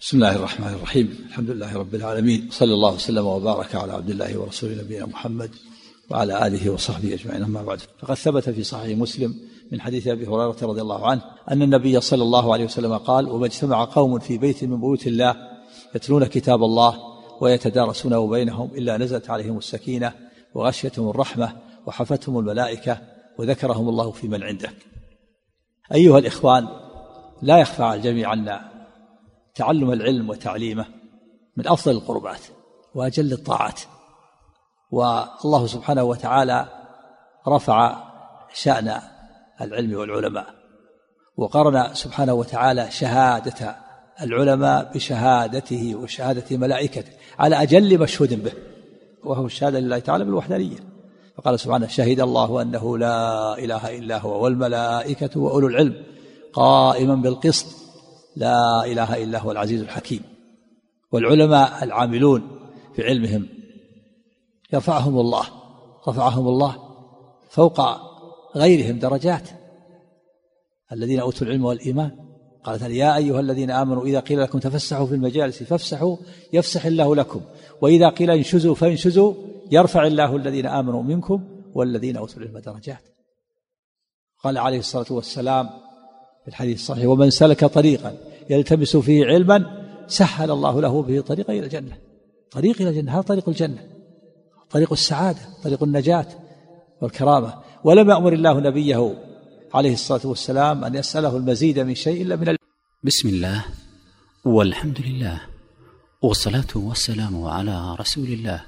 بسم الله الرحمن الرحيم. الحمد لله رب العالمين، صلى الله وسلم وبارك على عبد الله ورسوله نبينا محمد وعلى آله وصحبه أجمعين، أما بعد. فقد ثبت في صحيح مسلم من حديث أبي هريرة رضي الله عنه أن النبي صلى الله عليه وسلم قال: وما اجتمع قوم في بيت من بيوت الله يتلون كتاب الله ويتدارسونه بينهم إلا نزلت عليهم السكينة وغشيتهم الرحمة وحفتهم الملائكة وذكرهم الله في من عنده. أيها الإخوان، لا يخفى على الجميع أن تعلم العلم وتعليمه من أفضل القربات وأجل الطاعات، والله سبحانه وتعالى رفع شأن العلم والعلماء، وقرن سبحانه وتعالى شهادة العلماء بشهادته وشهادة ملائكته على أجل مشهود به، وهو الشهادة لله تعالى بالوحدانية. فقال سبحانه: شهد الله أنه لا إله إلا هو والملائكة وأولو العلم قائما بالقسط لا إله إلا هو العزيز الحكيم. والعلماء العاملون في علمهم رفعهم الله فوق غيرهم درجات، الذين أوتوا العلم والإيمان. قال تعالى: يا أيها الذين آمنوا إذا قيل لكم تفسحوا في المجالس فافسحوا يفسح الله لكم، وإذا قيل انشزوا فانشزوا يرفع الله الذين آمنوا منكم والذين أوتوا العلم درجات. قال عليه الصلاة والسلام في الحديث الصحيح: ومن سلك طريقا يلتمس فيه علما سهل الله له به طريقا إلى الجنة. طريق إلى الجنة، هذا طريق الجنة، طريق السعادة، طريق النجاة والكرامة. ولم يأمر الله نبيه عليه الصلاة والسلام أن يسأله المزيد من شيء إلا من بسم الله والحمد لله والصلاة والسلام على رسول الله.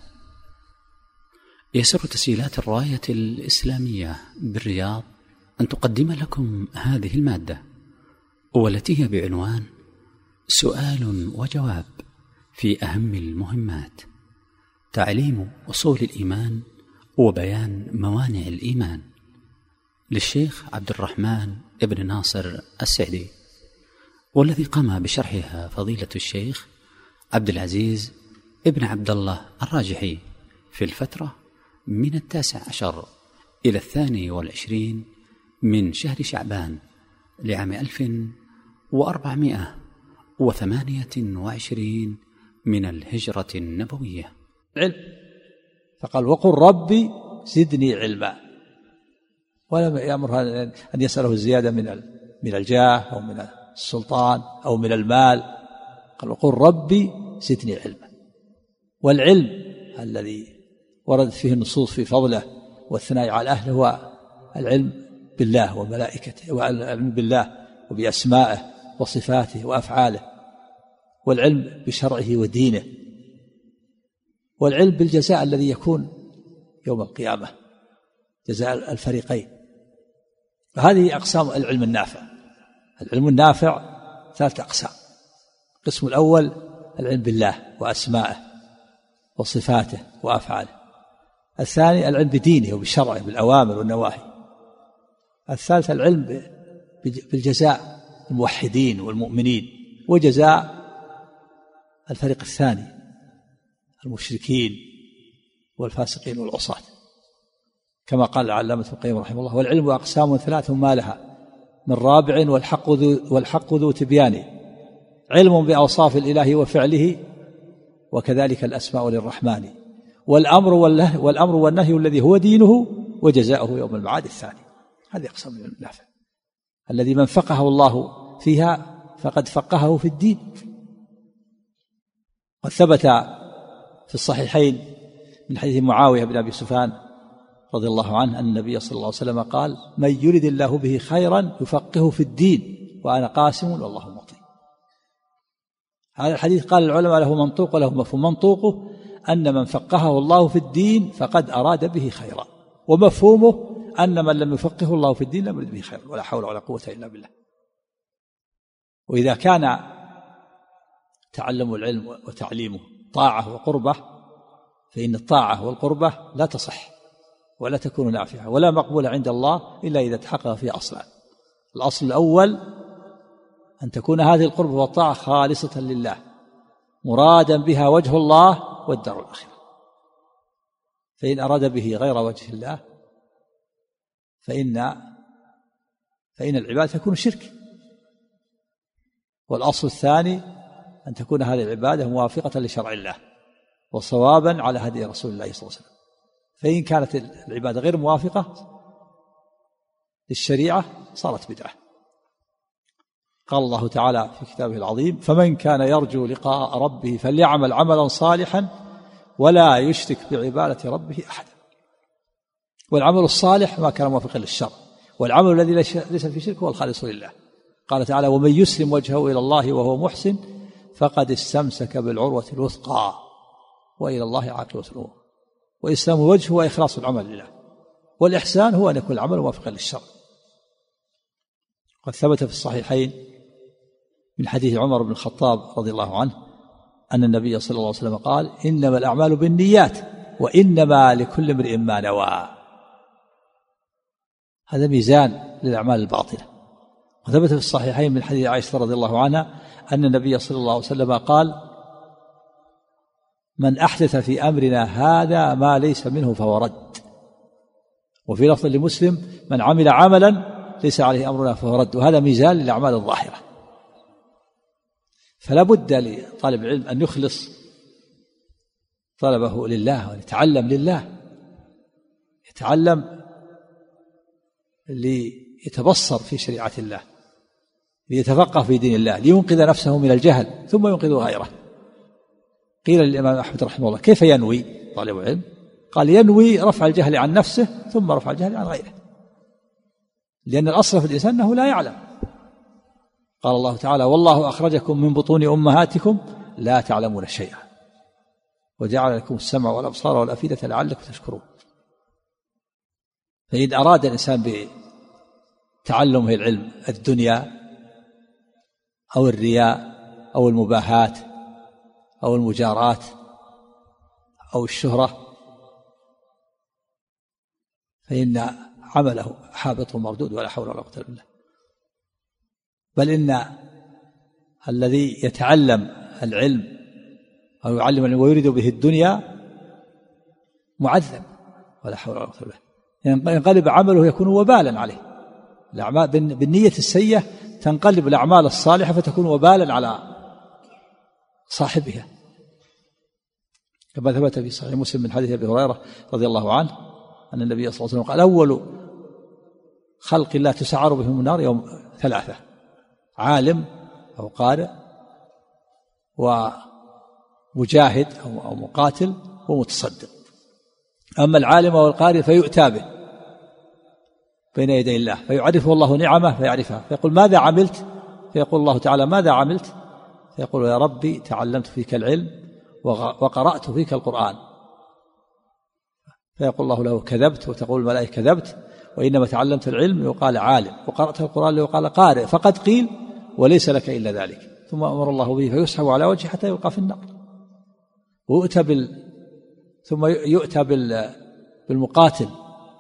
يسر تسجيلات الراية الإسلامية بالرياض أن تقدم لكم هذه المادة، والتي هي بعنوان سؤال وجواب في أهم المهمات، تعليم أصول الإيمان وبيان موانع الإيمان، للشيخ عبد الرحمن ابن ناصر السعدي، والذي قام بشرحها فضيلة الشيخ عبد العزيز ابن عبد الله الراجحي في الفترة من 19 إلى 22 من شهر شعبان لعام 1428 من الهجرة النبوية. علم، فقال: وقل ربي زدني علما، ولم يأمر أن يسأله الزيادة من الجاه أو من السلطان أو من المال. قال: وقل ربي زدني علما. والعلم الذي ورد فيه النصوص في فضله والثناء على أهله هو العلم بالله وملائكته، والعلم بالله وبأسمائه وصفاته وأفعاله، والعلم بشرعه ودينه، والعلم بالجزاء الذي يكون يوم القيامة، جزاء الفريقين. هذه أقسام العلم النافع. العلم النافع 3 أقسام: القسم الأول العلم بالله وأسمائه وصفاته وأفعاله، الثاني العلم بدينه وبشرعه بالأوامر والنواهي، الثالث العلم بالجزاء الموحدين والمؤمنين وجزاء الفريق الثاني المشركين والفاسقين والعصاة، كما قال العلامة ابن القيم رحمه الله: والعلم أقسام 3 ما لها من رابع والحق ذو تبيان، علم بأوصاف الإله وفعله وكذلك الأسماء للرحمن، والأمر والنهي الذي هو دينه وجزاؤه يوم المعاد الثاني. هذه أقسام العلم النافع، الذي من فقهه الله فيها فقد فقهه في الدين. قد ثبت في الصحيحين من حديث معاوية بن أبي سفيان رضي الله عنه أن النبي صلى الله عليه وسلم قال: من يرد الله به خيرا يفقهه في الدين وأنا قاسم والله معطي. هذا الحديث قال العلماء له منطوق وله مفهوم. منطوقه أن من فقهه الله في الدين فقد أراد به خيرا، ومفهومه أن من لم يفقهه الله في الدين لم يرد به خيرا، ولا حول ولا قوة إلا بالله. وإذا كان تعلم العلم وتعليمه طاعة وقربة، فإن الطاعة والقربة لا تصح ولا تكون نافعة ولا مقبولة عند الله إلا إذا تحقق فيها أصلان. الأصل الأول أن تكون هذه القربة والطاعة خالصة لله مرادا بها وجه الله والدار الآخرة، فإن أراد به غير وجه الله فإن العبادة تكون شرك. والأصل الثاني أن تكون هذه العبادة موافقة لشرع الله وصوابا على هدي رسول الله صلى الله عليه وسلم. فإن كانت العبادة غير موافقة للشريعة صارت بدعة. قال الله تعالى في كتابه العظيم: فمن كان يرجو لقاء ربه فليعمل عملا صالحا ولا يشرك بعبادة ربه أحدا. والعمل الصالح ما كان موافقا للشرع، والعمل الذي ليس فيه شرك هو الخالص لله. قال تعالى: ومن يسلم وجهه إلى الله وهو محسن فقد استمسك بالعروة الوثقى وإلى الله عاقبة الأمور. وإسلام الوجه هو إخلاص العمل لله، والإحسان هو أن يكون العمل موافقا للشرع. قد ثبت في الصحيحين من حديث عمر بن الخطاب رضي الله عنه أن النبي صلى الله عليه وسلم قال: إنما الأعمال بالنيات وإنما لكل امرئ ما نوى. هذا ميزان للأعمال الباطلة. وثبت في الصحيحين من حديث عائشة رضي الله عنها أن النبي صلى الله عليه وسلم قال: من أحدث في أمرنا هذا ما ليس منه فهو رد. وفي لفظ لمسلم: من عمل عملا ليس عليه أمرنا فهو رد. وهذا ميزان للأعمال الظاهرة. فلا بد لطالب العلم أن يخلص طلبه لله وأن يتعلم لله، يتعلم ليتبصر في شريعة الله، ليتفقه في دين الله، لينقذ نفسه من الجهل ثم ينقذ غيره. قيل للإمام أحمد رحمه الله: كيف ينوي طالب العلم؟ قال: ينوي رفع الجهل عن نفسه ثم رفع الجهل عن غيره، لأن الأصل في الإنسان أنه لا يعلم. قال الله تعالى: والله أخرجكم من بطون أمهاتكم لا تعلمون شيئا وجعل لكم السمع والأبصار والأفئدة لعلكم تشكرون. فإن أراد الإنسان بتعلمه العلم الدنيا أو الرياء أو المباهات أو المجارات أو الشهرة فإن عمله حابط مردود ولا حول ولا قوة إلا بالله. بل إن الذي يتعلم العلم أو يعلم العلم ويريد به الدنيا معذب ولا حول ولا قوة إلا بالله. ينقلب عمله يكون وبالا عليه. الأعمال بالنية السيئة تنقلب الأعمال الصالحة فتكون وبالا على صاحبها، كما ثبت في صحيح مسلم من حديث أبي هريرة رضي الله عنه أن النبي صلى الله عليه وسلم قال: أول خلق الله تسعر بهم النار يوم 3: عالم أو قارئ ومجاهد أو مقاتل ومتصدق. أما العالم أو القارئ فيؤتى به بين يدي الله فيعرفه الله نعمه فيعرفها فيقول: ماذا عملت؟ فيقول الله تعالى: ماذا عملت؟ فيقول: يا ربي تعلمت فيك العلم وقرأت فيك القرآن. فيقول الله له: كذبت. وتقول الملائكة: كذبت، وإنما تعلمت العلم يقال عالم، وقرأت القرآن يقال قارئ، فقد قيل وليس لك إلا ذلك. ثم أمر الله به فيسحب على وجهه حتى يلقى في النار. ثم يؤتى بالمقاتل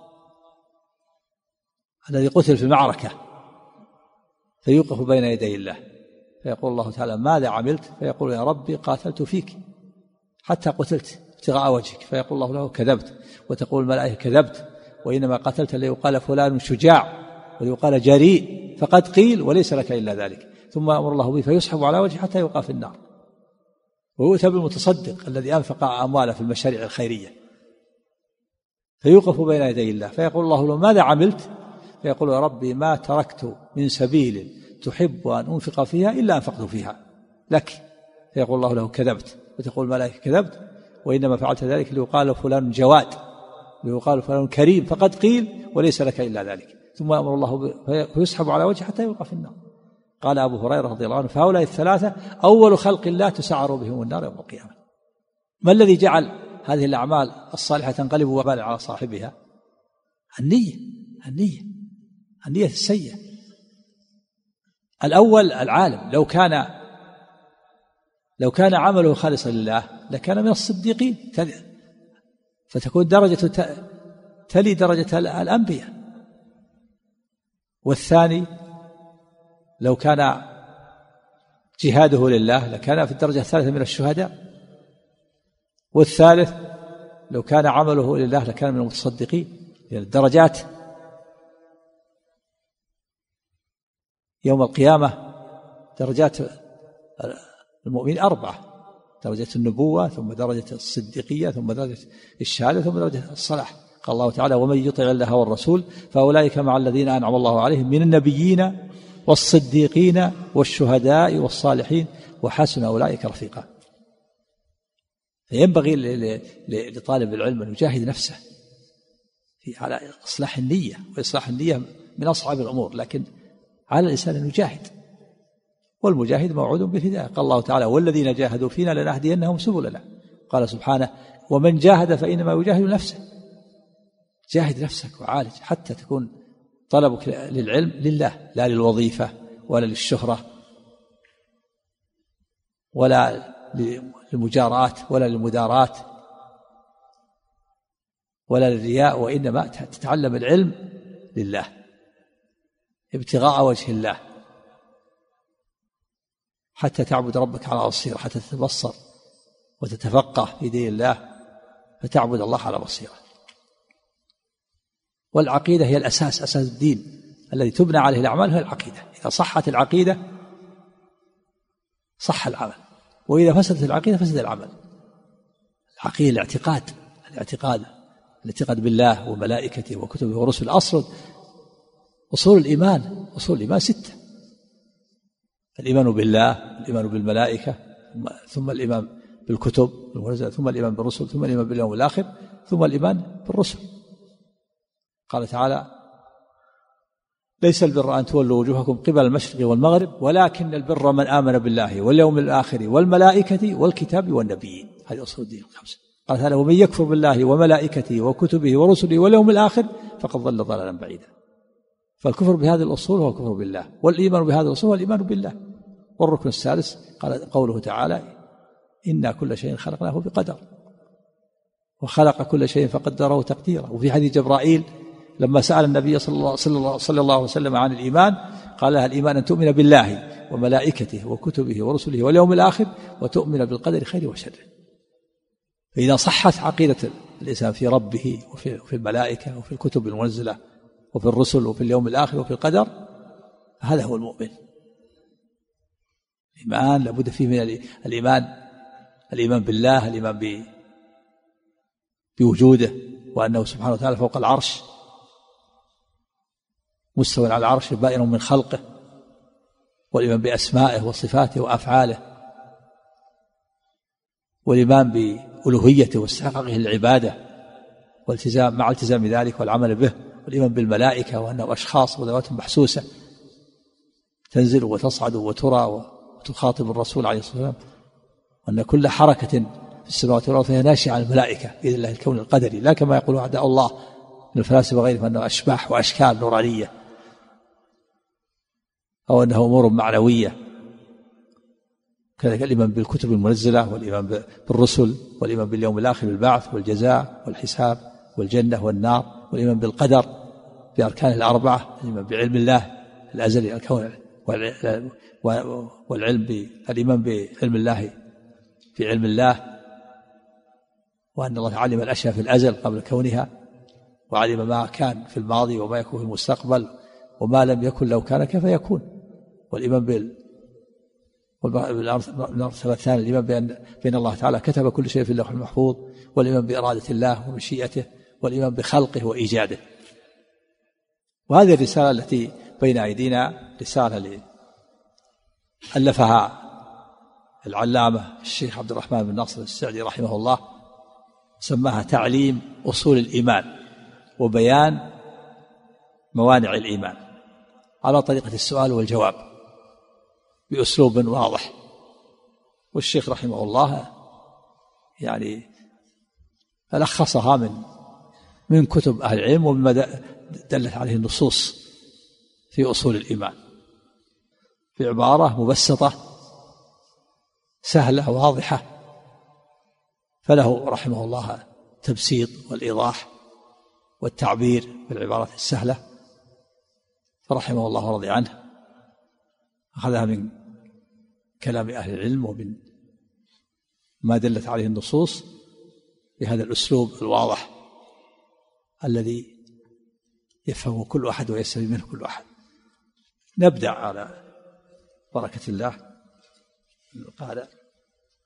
الذي قتل في المعركة فيوقف بين يدي الله فيقول الله تعالى: ماذا عملت؟ فيقول: يا ربي قاتلت فيك حتى قتلت ابتغاء وجهك. فيقول الله له: كذبت. وتقول الملائكة: كذبت، وإنما قتلت ليقال فلان شجاع وليقال جريء، فقد قيل وليس لك إلا ذلك. ثم أمر الله به فيسحب على وجهه حتى يلقى في النار. ويؤتى بالمتصدق الذي أنفق أمواله في المشاريع الخيرية فيوقف بين يدي الله فيقول الله له: ماذا عملت؟ فيقول: يا ربي ما تركت من سبيل تحب أن أنفق فيها إلا أنفقت فيها لك. فيقول الله له: كذبت. وتقول الملائكة: كذبت، وإنما فعلت ذلك ليقال فلان جواد ليقال فلان كريم، فقد قيل وليس لك إلا ذلك. ثم أمر الله فيسحب على وجهه حتى يلقى في النار. قال أبو هريرة رضي الله عنه: فهؤلاء الثلاثة أول خلق الله تسعر بهم النار يوم القيامة. ما الذي جعل هذه الأعمال الصالحة تنقلب وبالا على صاحبها؟ النية السيئة. الأول العالم لو كان عمله خالصا لله لكان من الصديقين فتكون درجة تلي درجة الأنبياء. والثاني لو كان جهاده لله لكان في الدرجة الثالثة من الشهداء. والثالث لو كان عمله لله لكان من المتصدقين. يعني الدرجات يوم القيامة درجات المؤمن 4: درجة النبوة، ثم درجة الصديقية، ثم درجة الشهادة، ثم درجة الصلاح. قال الله تعالى: ومن يطع الله والرسول فأولئك مع الذين أنعم الله عليهم من النبيين والصديقين والشهداء والصالحين وحسن أولئك رفيقا. فينبغي لطالب العلم أن يجاهد نفسه على إصلاح النية، وإصلاح النية من أصعب الأمور، لكن على الإنسان أن يجاهد، والمجاهد موعود بالهداية. قال الله تعالى: والذين جاهدوا فينا لنهدينهم سبلنا. قال سبحانه: ومن جاهد فإنما يجاهد نفسه. جاهد نفسك وعالج حتى تكون طلبك للعلم لله، لا للوظيفة ولا للشهرة ولا للمجاراة ولا للمداراة ولا للرياء، وإنما تتعلم العلم لله ابتغاء وجه الله، حتى تعبد ربك على بصيرة، حتى تتبصر وتتفقه في دين الله، فتعبد الله على بصيرة. والعقيدة هي الأساس، أساس الدين الذي تبنى عليه الأعمال هي العقيدة. إذا صحت العقيدة صح العمل، وإذا فسدت العقيدة فسد العمل. العقيدة الاعتقاد بالله وملائكته وكتبه ورسله. أصول الإيمان 6: الإيمان بالله، الإيمان بالملائكة، ثم الإيمان بالكتب المنزلة، ثم الإيمان بالرسل، ثم الإيمان باليوم الآخر، ثم الإيمان بالرسل. قال تعالى: ليس البر أن تولوا وجوهكم قبل المشرق والمغرب ولكن البر من آمن بالله واليوم الآخر والملائكة والكتاب والنبيين. هذه أصول الدين 5. قال تعالى: ومن يكفر بالله وملائكته وكتبه ورسله واليوم الآخر فقد ضل ضلالا بعيدا. فالكفر بهذه الأصول هو الكفر بالله، والإيمان بهذه الأصول هو الإيمان بالله. والركن الثالث قال قوله تعالى: إنا كل شيء خلقناه بقدر، وخلق كل شيء فقدره تقديرا. وفي حديث جبرائيل لما سأل النبي صلى الله عليه وسلم عن الإيمان قال لها: الإيمان أن تؤمن بالله وملائكته وكتبه ورسله واليوم الآخر وتؤمن بالقدر خيره وشره. فإذا صحت عقيدة الإنسان في ربه وفي الملائكة وفي الكتب المنزلة وفي الرسل وفي اليوم الآخر وفي القدر، هذا هو المؤمن. الإيمان لابد فيه من الإيمان بالله، الإيمان بوجوده، وأنه سبحانه وتعالى فوق العرش مستوى على العرش بائن من خلقه، والإيمان بأسمائه وصفاته وأفعاله، والإيمان بألوهيته واستحقاقه للعبادة والتزام مع التزام ذلك والعمل به، والإيمان بالملائكة وأنهم أشخاص وذوات محسوسة تنزل وتصعد وترى وتخاطب الرسول عليه الصلاة والسلام، وأن كل حركة في السماوات والأرض فهي ناشئة عن الملائكة بإذن الله الكون القدري، لا كما يقول أعداء الله من الفلاسفة وغيرهم أنه أشباح وأشكال نورانية أو أنه أمور معنوية. كذلك الإيمان بالكتب المنزلة والإيمان بالرسل والإيمان باليوم الآخر بالبعث والجزاء والحساب والجنة والنار، والإيمان بالقدر بأركانه الأربعة، الإيمان بعلم الله الأزلي الكون، والعلم بالإيمان بعلم الله في علم الله، وأن الله علم الأشياء في الأزل قبل كونها، وعلم ما كان في الماضي وما يكون في المستقبل وما لم يكن لو كان كيف يكون. والإيمان بالمرتبة الثانية الإيمان بأن الله تعالى كتب كل شيء في اللوح المحفوظ، والإيمان بإرادة الله ومشيئته، والإيمان بخلقه وإيجاده. وهذه الرسالة التي بين أيدينا رسالة ألفها العلامة الشيخ عبد الرحمن بن ناصر السعدي رحمه الله، سماها تعليم أصول الإيمان وبيان موانع الإيمان على طريقة السؤال والجواب بأسلوب واضح. والشيخ رحمه الله يعني ألخصها من كتب أهل العلم ومما دلت عليه النصوص في أصول الإيمان في عبارة مبسطة سهلة واضحة، فله رحمه الله تبسيط والإيضاح والتعبير بالعبارات السهلة، فرحمه الله ورضي عنه أخذها من كلام أهل العلم ومن ما دلت عليه النصوص بهذا الأسلوب الواضح الذي يفهم كل أحد ويستفيد منه كل أحد. نبدأ على بركة الله. قال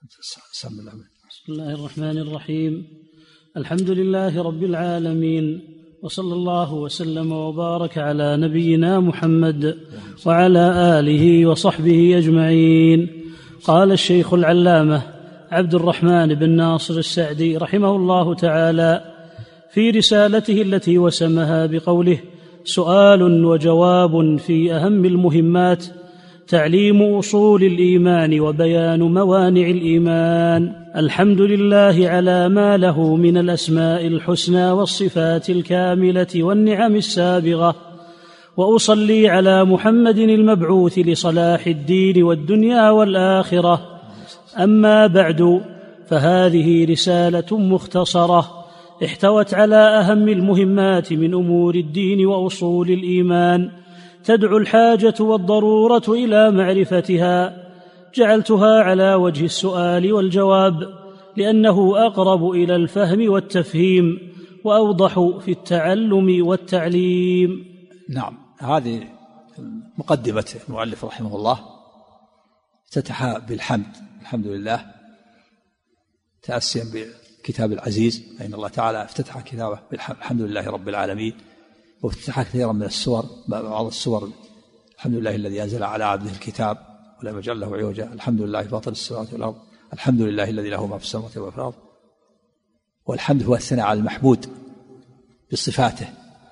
بسم الله الرحمن الرحيم. الحمد لله رب العالمين، وصلى الله وسلم وبارك على نبينا محمد وعلى آله وصحبه أجمعين. قال الشيخ العلامة عبد الرحمن بن ناصر السعدي رحمه الله تعالى في رسالته التي وسمها بقوله: سؤال وجواب في أهم المهمات، تعليم أصول الإيمان وبيان موانع الإيمان. الحمد لله على ما له من الأسماء الحسنى والصفات الكاملة والنعم السابغة، وأصلي على محمد المبعوث لصلاح الدين والدنيا والآخرة. أما بعد، فهذه رسالة مختصرة احتوت على أهم المهمات من أمور الدين وأصول الإيمان، تدعو الحاجة والضرورة إلى معرفتها. جعلتها على وجه السؤال والجواب لأنه أقرب إلى الفهم والتفهيم وأوضح في التعلم والتعليم. نعم، هذه مقدمة المؤلف رحمه الله، افتتح بالحمد، الحمد لله، تأسيا بالكتاب العزيز، فإن الله تعالى افتتح كتابه بالحمد، الحمد لله رب العالمين. وافتتح كثيرا من السور، بعض السور: الحمد لله الذي أنزل على عبده الكتاب ولم يجعل له عوجا، الحمد لله فاطر السماوات والأرض، الحمد لله الذي له ما في السماوات وما في الأرض. والحمد هو الثناء على المحمود بصفاته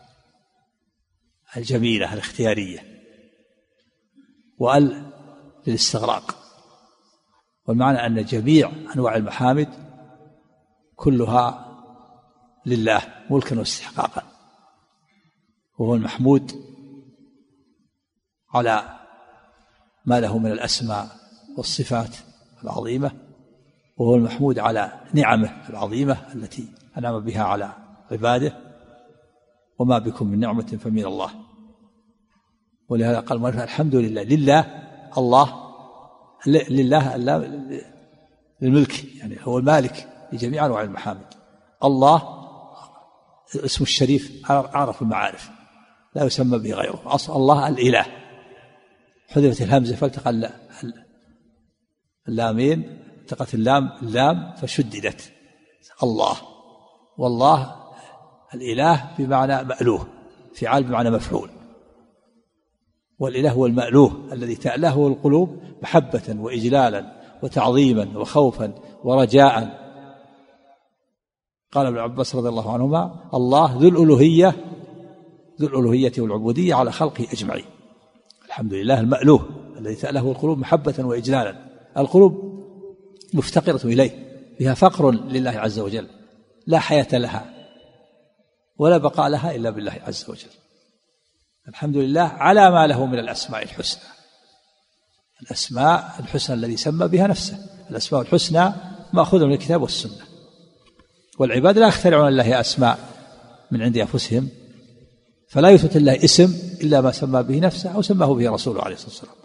الجميلة الاختيارية، وأل للاستغراق. والمعنى أن جميع أنواع المحامد كلها لله ملكا واستحقاقا، وهو المحمود على ما له من الأسماء والصفات العظيمة، وهو المحمود على نعمه العظيمة التي أنعم بها على عباده، وما بكم من نعمة فمن الله. ولهذا قال المؤلف: الحمد لله، لله الله، لله للملك، يعني هو المالك لجميع أنواع المحامد. الله اسم الشريف أعرف المعارف، لا يسمى به غيره. أصل الله الإله، حذفت الهمزة فالتقى اللامين، التقت اللام فشددت الله. والله الإله بمعنى مألوه، فعال بمعنى مفعول، والإله هو المألوه الذي تألهه القلوب محبة وإجلالا وتعظيما وخوفا ورجاء. قال ابن عباس رضي الله عنهما: الله ذو الألوهية والعبودية على خلقه أجمعين. الحمد لله المألوه الذي تألهه القلوب محبة وإجلالا. القلوب مفتقرة إليه، فيها فقر لله عز وجل، لا حياة لها ولا بقاء لها إلا بالله عز وجل. الحمد لله على ما له من الأسماء الحسنى، الأسماء الحسنى الذي سمى بها نفسه. الأسماء الحسنى مأخوذة من الكتاب والسنة، والعباد لا يخترعون الله أسماء من عند أنفسهم، فلا يثبت الله اسم إلا ما سمى به نفسه أو سماه به رسوله عليه الصلاة والسلام.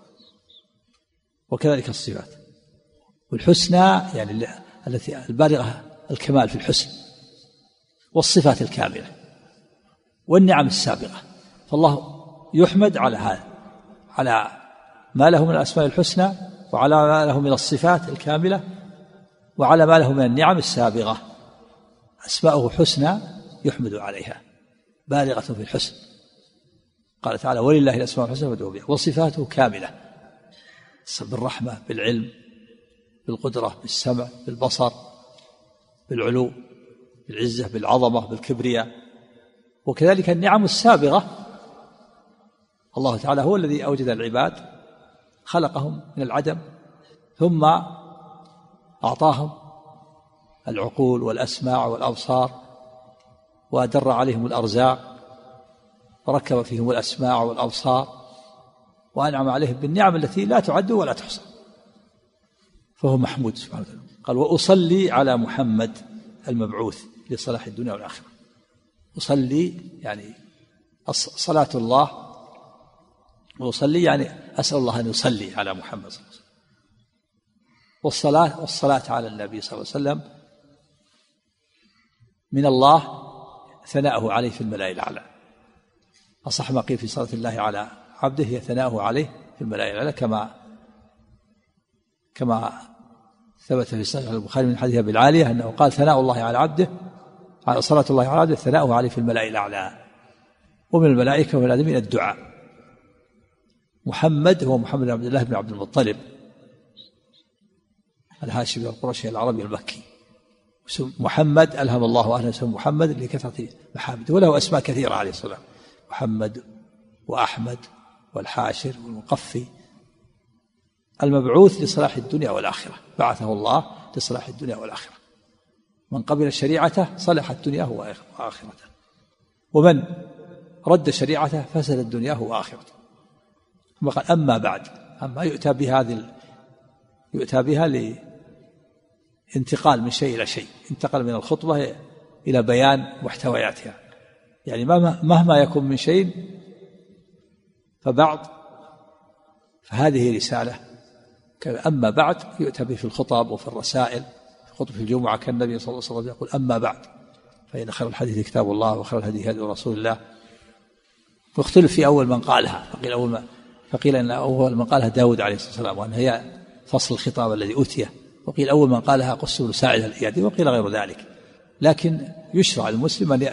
وكذلك الصفات والحسنى، يعني التي البالغة الكمال في الحسن، والصفات الكاملة والنعم السابقة. فالله يحمد على هذا، على ما له من الأسماء الحسنى، وعلى ما له من الصفات الكاملة، وعلى ما له من النعم السابغة. أسماءه حسنى يحمد عليها، بالغة في الحسن. قال تعالى: ولله الأسماء الحسنى فادعوه بها. وصفاته كاملة، بالرحمة، بالعلم، بالقدرة، بالسمع، بالبصر، بالعلو، بالعزة، بالعظمة، بالكبرياء. وكذلك النعم السابغة. الله تعالى هو الذي أوجد العباد، خلقهم من العدم، ثم أعطاهم العقول والأسماع والأبصار، وأدر عليهم الأرزاق، وركب فيهم الأسماع والأبصار، وأنعم عليهم بالنعم التي لا تعد ولا تحصى. فهو محمود سبحانه وتعالى. قال: وأصلي على محمد المبعوث لصلاح الدنيا والآخرة. أصلي يعني صلاة الله، وأصلي يعني أسأل الله أن يصلي على محمد صلى الله عليه وسلم. والصلاة على النبي صلى الله عليه وسلم من الله ثناؤه عليه في الملائكة الأعلى. أصح ما قيل في صلاة الله على عبده هي ثناؤه عليه في الملائكة الأعلى، كما ثبت في صحيح البخاري من حديث أبي العالية أنه قال ثناء الله على عبده، صلاة الله على عبده ثناؤه عليه في الملأ الأعلى، ومن الملائكة ومن الآدمين الدعاء. محمد هو محمد بن عبد الله بن عبد المطلب الهاشمي القرشي العربي المكي. محمد ألهم الله أهله اسمه محمد لكثرة محامده، وله أسماء كثيرة عليه الصلاة، محمد وأحمد والحاشر والمقفي، المبعوث لصلاح الدنيا والآخرة، بعثه الله لصلاح الدنيا والآخرة. من قبل شريعته صلحت دنياه وآخرته، ومن رد شريعته فسدت دنياه وآخرته. ثم قال أما بعد، أما يؤتى بها لانتقال من شيء إلى شيء، انتقل من الخطبة إلى بيان محتوياتها، يعني مهما يكون من شيء فبعض، فهذه رسالة. أما بعد يؤتى به في الخطب وفي الرسائل. في خطبة الجمعة كان النبي صلى الله عليه وسلم يقول أما بعد فإن خير الحديث كتاب الله وخير الهدي هدي رسول الله. واختلف في أول من قالها، فقيل أن أول من قالها داود عليه الصلاة والسلام، وأن هي فصل الخطاب الذي أوتيه، وقيل أول من قالها قس بن ساعد الإيادي، وقيل غير ذلك. لكن يشرع المسلم أن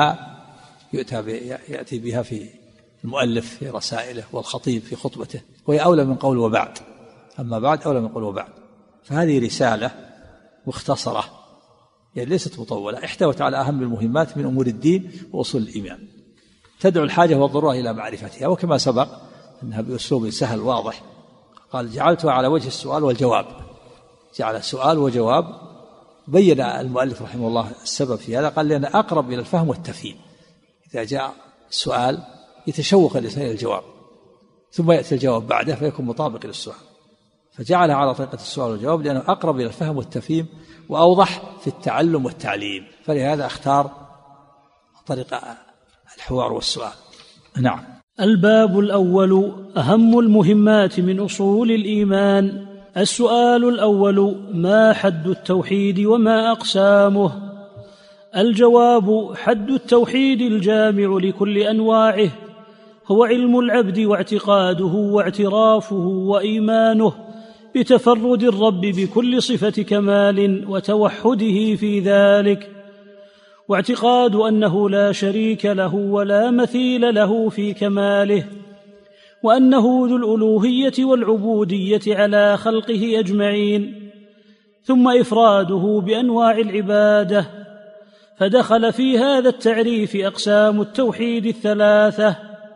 يأتي بها في المؤلف في رسائله والخطيب في خطبته، وهي أولى من قول وبعد. أما بعد أولى من قول وبعد. فهذه رسالة مختصرة، يعني ليست مطولة، احتوت على أهم المهمات من أمور الدين وأصول الإيمان، تدعو الحاجة والضرورة إلى معرفتها. وكما سبق أنها بأسلوب سهل واضح، قال جعلتها على وجه السؤال والجواب، جعل سؤال وجواب. بين المؤلف رحمه الله السبب في هذا، قال لأن أقرب إلى الفهم والتفهيم. إذا جاء السؤال يتشوق الإنسان إلى الجواب، ثم يأتي الجواب بعده فيكون مطابق للسؤال، فجعلها على طريقة السؤال والجواب لأنه أقرب إلى الفهم والتفهيم وأوضح في التعلم والتعليم، فلهذا اختار طريقة الحوار والسؤال. نعم. الباب الأول: أهم المهمات من أصول الإيمان. السؤال الأول: ما حد التوحيد وما أقسامه؟ الجواب: حد التوحيد الجامع لكل أنواعه هو علم العبد واعتقاده واعترافه وإيمانه بتفرد الرب بكل صفة كمال وتوحده في ذلك، واعتقاد أنه لا شريك له ولا مثيل له في كماله، وأنه ذو الألوهية والعبودية على خلقه أجمعين، ثم إفراده بأنواع العبادة. فدخل في هذا التعريف أقسام التوحيد الثلاثة: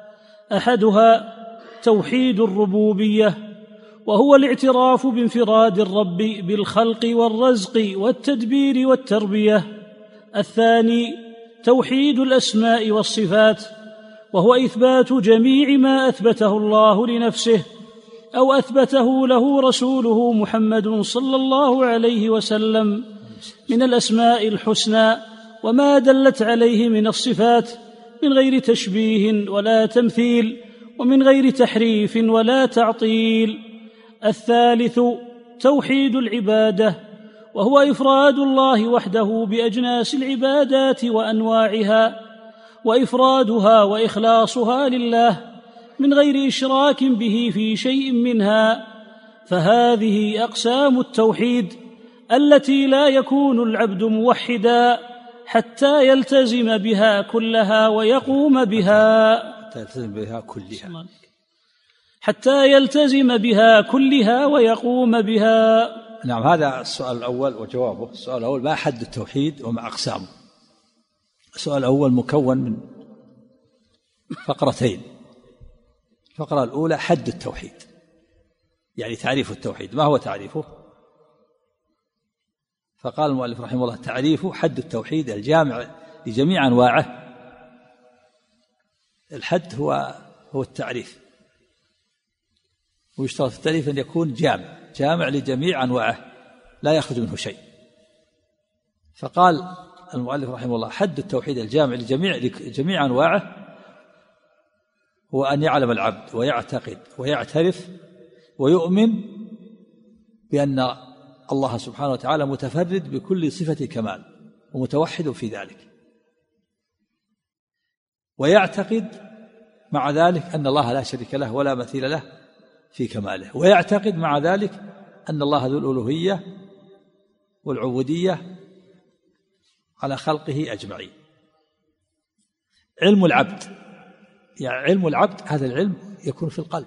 أحدها توحيد الربوبية، وهو الاعتراف بانفراد الرب بالخلق والرزق والتدبير والتربية. الثاني توحيد الأسماء والصفات، وهو إثبات جميع ما أثبته الله لنفسه أو أثبته له رسوله محمد صلى الله عليه وسلم من الأسماء الحسنى وما دلت عليه من الصفات، من غير تشبيه ولا تمثيل، ومن غير تحريف ولا تعطيل. الثالث توحيد العبادة، وهو إفراد الله وحده بأجناس العبادات وأنواعها، وإفرادها وإخلاصها لله من غير إشراك به في شيء منها. فهذه أقسام التوحيد التي لا يكون العبد موحدا حتى يلتزم بها كلها ويقوم بها، حتى يلتزم بها كلها ويقوم بها. نعم. هذا السؤال الأول وجوابه. السؤال الأول: ما حد التوحيد وما أقسامه؟ السؤال الأول مكون من فقرتين. الفقرة الأولى حد التوحيد، يعني تعريف التوحيد، ما هو تعريفه؟ فقال المؤلف رحمه الله: تعريفه حد التوحيد الجامع لجميع أنواعه. الحد هو التعريف، ويشترط في التعريف أن يكون جامع لجميع أنواعه لا يخرج منه شيء. فقال المؤلف رحمه الله: حد التوحيد الجامع لجميع أنواعه هو أن يعلم العبد ويعتقد ويعترف ويؤمن بأن الله سبحانه وتعالى متفرد بكل صفة كمال ومتوحد في ذلك، ويعتقد مع ذلك أن الله لا شريك له ولا مثيل له في كماله، ويعتقد مع ذلك أن الله ذو الألوهية والعبودية على خلقه أجمعين. علم العبد، يعني علم العبد هذا العلم يكون في القلب،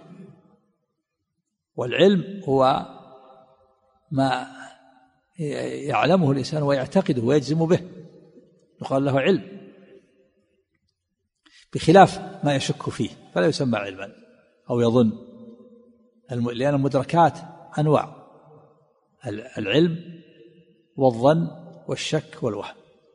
والعلم هو ما يعلمه الإنسان ويعتقده ويجزم به، يقال له علم، بخلاف ما يشك فيه فلا يسمى علما أو يظن، لأن المدركات أنواع: العلم والظن والشك والوهم.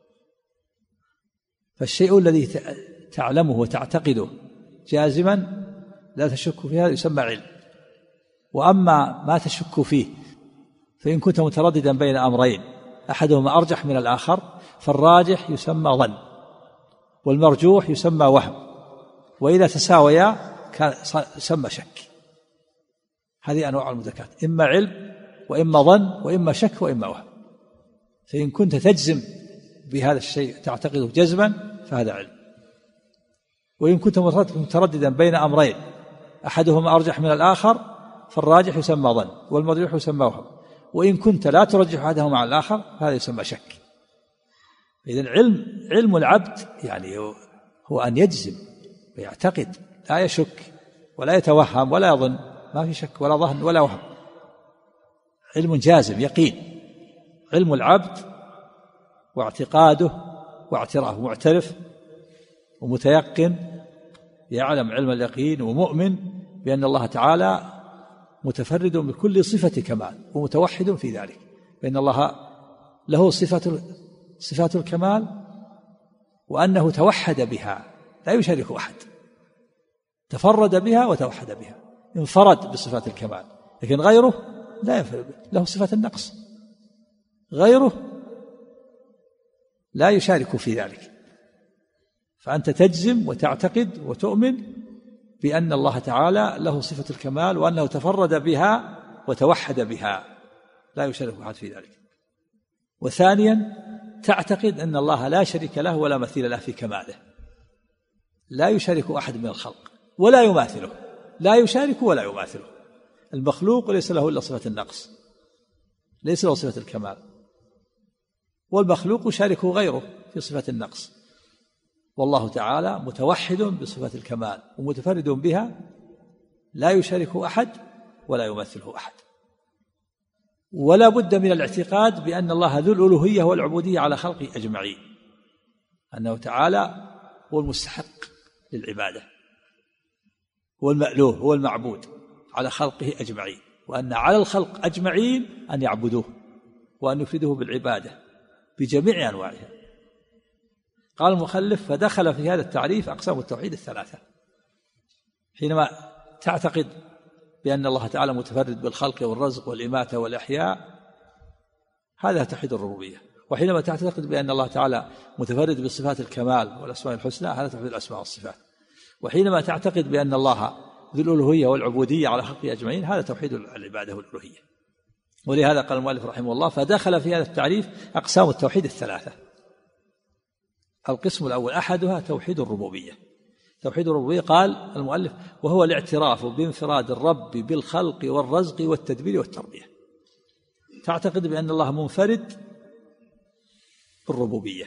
فالشيء الذي تعلمه وتعتقده جازما لا تشك فيه هذا يسمى علم. وأما ما تشك فيه فإن كنت مترددا بين أمرين أحدهما أرجح من الآخر فالراجح يسمى ظن، والمرجوح يسمى وهم، وإذا تساويا يسمى شك. هذه أنواع المدركات: إما علم وإما ظن وإما شك وإما وهم. فإن كنت تجزم بهذا الشيء تعتقده جزما فهذا علم، وإن كنت مترددا بين أمرين أحدهما أرجح من الآخر فالراجح يسمى ظن والمرجوح يسمى وهم، وإن كنت لا ترجح أحدهما على الآخر فهذا يسمى شك. إذن علم العبد يعني هو أن يجزم ويعتقد، لا يشك ولا يتوهم ولا يظن، ما في شك ولا ظن ولا وهم، علم جازم يقين. علم العبد واعتقاده واعترافه، معترف ومتيقن، يعلم علم اليقين ومؤمن بأن الله تعالى متفرد بكل صفة كمال ومتوحد في ذلك، بأن الله له صفات الكمال وأنه توحد بها لا يشارك أحد، تفرد بها وتوحد بها، انفرد بصفات الكمال، لكن غيره لا ينفرد، له صفة النقص، غيره لا يشارك في ذلك. فأنت تجزم وتعتقد وتؤمن بأن الله تعالى له صفة الكمال وأنه تفرد بها وتوحد بها، لا يشارك أحد في ذلك. وثانيا تعتقد أن الله لا شريك له ولا مثيل له في كماله، لا يشارك أحد من الخلق ولا يماثله، لا يشارك ولا يماثله. المخلوق ليس له إلا صفة النقص، ليس له صفة الكمال، والمخلوق يشاركه غيره في صفة النقص، والله تعالى متوحد بصفة الكمال ومتفرد بها، لا يشاركه أحد ولا يمثله أحد. ولا بد من الاعتقاد بأن الله ذو الألوهية والعبودية على خلقه أجمعين، أنه تعالى هو المستحق للعبادة، هو المألوه، هو المعبود على خلقه أجمعين، وأن على الخلق أجمعين أن يعبدوه وأن يفردوه بالعبادة بجميع أنواعها. قال المخلف: فدخل في هذا التعريف أقسام التوحيد الثلاثة. حينما تعتقد بأن الله تعالى متفرد بالخلق والرزق والإماتة والإحياء، هذا توحيد الربوبية. وحينما تعتقد بأن الله تعالى متفرد بصفات الكمال والأسماء الحسنى، هذا توحيد الأسماء والصفات. وحينما تعتقد بأن الله ذو الألوهية والعبودية على خلقه أجمعين، هذا توحيد العبادة والألوهية. ولهذا قال المؤلف رحمه الله: فدخل في هذا التعريف أقسام التوحيد الثلاثة. القسم الأول أحدها توحيد الربوبية. توحيد الربوبية قال المؤلف: وهو الاعتراف بانفراد الرب بالخلق والرزق والتدبير والتربية. تعتقد بأن الله منفرد بالربوبية،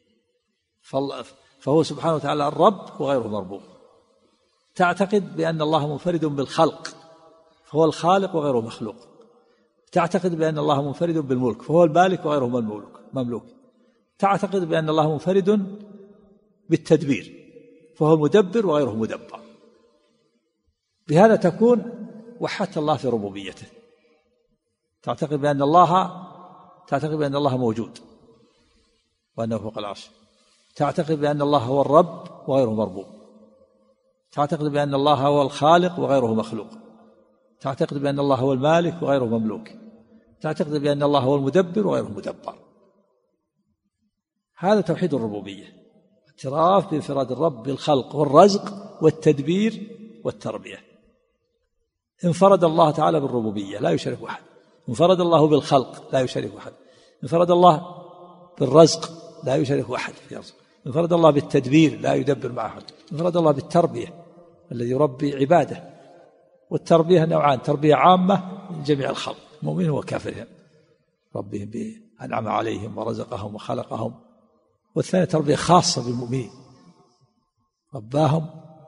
فهو سبحانه وتعالى الرب وغيره مربوب. تعتقد بأن الله منفرد بالخلق، فهو الخالق وغيره مخلوق. تعتقد بأن الله منفرد بالملك، فهو المالك وغيره مملوك. تعتقد بأن الله منفرد بالتدبير، فهو المدبر وغيره مدبر. بهذا تكون وحدت الله في ربوبيته. تعتقد بأن الله موجود وأنه فوق العرش. تعتقد بأن الله هو الرب وغيره مربوب. تعتقد بأن الله هو الخالق وغيره مخلوق. تعتقد بأن الله هو المالك وغيره مملوك. تعتقد بأن الله هو المدبر وغيره مدبر. هذا توحيد الربوبية، اعتراف بانفراد الرب بالخلق والرزق والتدبير والتربية. انفرد الله تعالى بالربوبية لا يشارك أحد، انفرد الله بالخلق لا يشارك أحد، انفرد الله بالرزق لا يشارك أحد في رزق، انفرد الله بالتدبير لا يدبر مع أحد، انفرد الله بالتربية الذي يربي عباده. والتربية نوعان: تربية عامة لجميع الخلق مؤمن وكافر، ربهم بأنعم عليهم ورزقهم وخلقهم. والثانية تربية خاصة بالمؤمنين، رباهم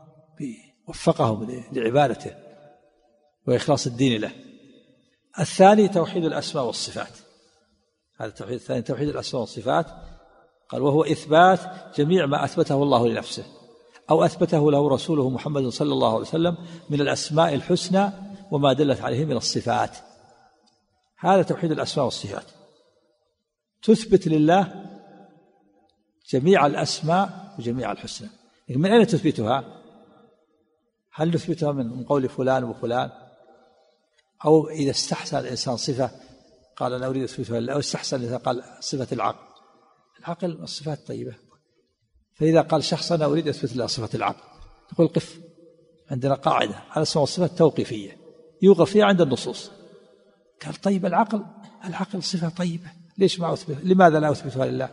وفقهم لعبادته وإخلاص الدين له. الثاني توحيد الأسماء والصفات، هذا التوحيد الثاني توحيد الأسماء والصفات. قال وهو إثبات جميع ما أثبته الله لنفسه أو أثبته له رسوله محمد صلى الله عليه وسلم من الأسماء الحسنى وما دلت عليه من الصفات. هذا توحيد الأسماء والصفات، تثبت لله جميع الأسماء وجميع الحسنى. من أين تثبتها؟ هل نثبتها من قول فلان وفلان، أو إذا استحسن الإنسان صفة قال أنا أريد أثبتها لله، أو استحسن الإنسان قال صفة العقل الصفات طيبة. فإذا قال شخص أنا أريد أثبت له صفة العقل، نقول قف، عندنا قاعدة على الأسماء والصفات توقيفية يوقف فيها عند النصوص. قال طيب العقل صفة طيبة، ليش ما أثبت؟ لماذا لا أثبتها لله؟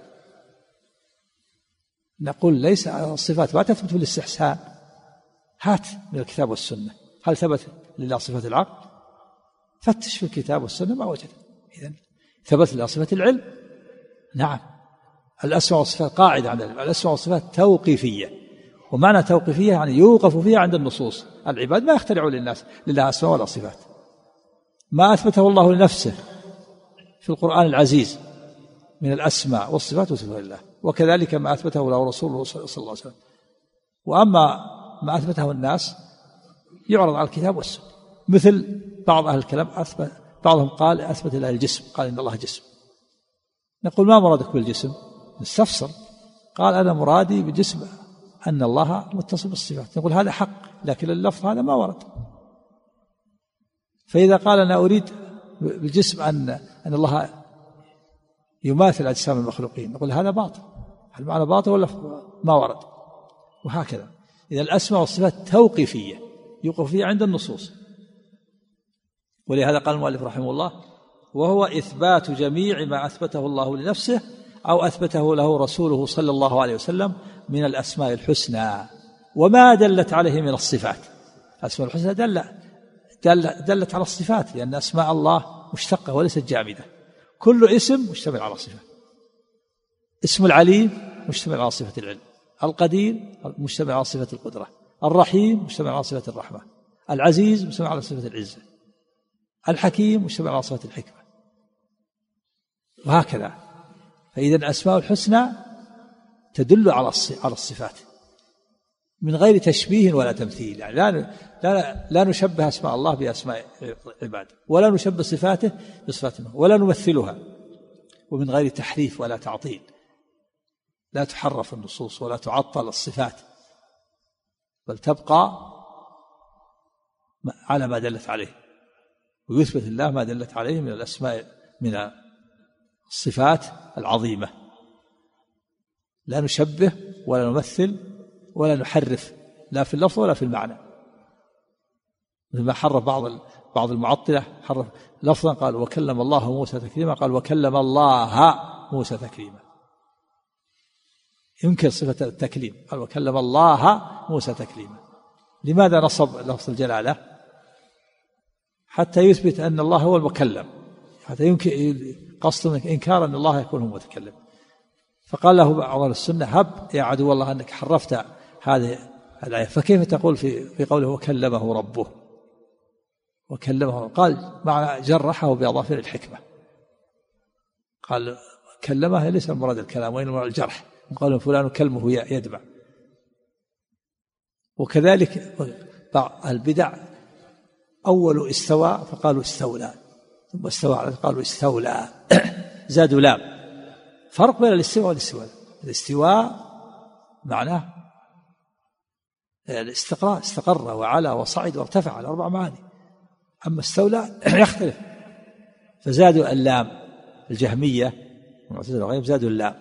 نقول ليس الصفات ما تثبت بالاستحسان، هات من الكتاب والسنة هل ثبت لله صفة العقل؟ فتش في الكتاب والسنة ما وجد. إذن ثبت لله صفة العلم، نعم. الأسماء والصفات قاعدة عند الأسماء والصفات توقيفية، ومعنى توقيفية يعني يوقف فيها عند النصوص. العباد ما يخترعوا لله أسماء ولا صفات، ما أثبته الله لنفسه في القرآن العزيز من الأسماء والصفات وصفات الله، وكذلك ما أثبته له رسوله صلى الله عليه وسلم. وأما ما أثبته الناس يعرض على الكتاب والسنة، مثل بعض أهل الكلام بعضهم قال أثبت له الجسم، قال إن الله جسم. نقول ما مرادك بالجسم؟ نستفسر، قال أنا مرادي بالجسم أن الله متصف بالصفات. نقول هذا حق، لكن اللفظ هذا ما ورد. فإذا قال أنا أريد بالجسم أن الله يماثل أجسام المخلوقين، نقول هذا باطل، هل معنى باطل ولا ما ورد؟ وهكذا. إذا الأسماء والصفات توقيفية يوقف فيها عند النصوص. ولهذا قال المؤلف رحمه الله وهو إثبات جميع ما أثبته الله لنفسه أو أثبته له رسوله صلى الله عليه وسلم من الأسماء الحسنى وما دلت عليه من الصفات. الأسماء الحسنى دلت على الصفات، لأن أسماء الله مشتقة وليست جامدة. كل اسم مشتمل على صفة. اسم العليم مشتمل على صفة العلم، القدير مشتمل على صفة القدرة، الرحيم مشتمل على صفة الرحمة، العزيز مشتمل على صفة العزة، الحكيم مشتمل على صفة الحكمة، وهكذا. فإذا الأسماء الحسنى تدل على الصفات من غير تشبيه ولا تمثيل. يعني لا نشبه أسماء الله بأسماء عباده، ولا نشبه صفاته بصفاتنا، ولا نمثلها، ومن غير تحريف ولا تعطيل. لا تحرف النصوص ولا تعطل الصفات، بل تبقى على ما دلت عليه، ويثبت الله ما دلت عليه من الأسماء من الصفات العظيمة. لا نشبه ولا نمثل ولا نحرف، لا في اللفظ ولا في المعنى، مثل ما حرف بعض المعطلة، حرف لفظا قال وكلم الله موسى تكليما، قال وكلم الله موسى تكليما، ينكر صفة التكليم، قال وكلم الله موسى تكليما. لماذا نصب لفظ الجلالة؟ حتى يثبت أن الله هو المكلم، حتى يمكن قصد إنكار أن الله يكون هو المتكلم. فقال له بعض السنة هب يا عدو الله أنك حرفت هذه الآية، فكيف تقول في قوله وكلمه ربه؟ وكلمه قال معنى جرحه بأظافر الحكمة، قال كلمه ليس المراد الكلام وإنما الجرح، قال فلان كلمه يدمع. وكذلك بعض البدع أول استوى فقالوا استولى، ثم استوى قالوا استولى زادوا لام. فرق بين الاستواء والاستواء. الاستواء معناه الاستقرار، استقر وعلى وصعد وارتفع على 4 معاني. أما استولى يختلف، فزادوا اللام. الجهمية والمعتزلة وغيرهم زادوا اللام،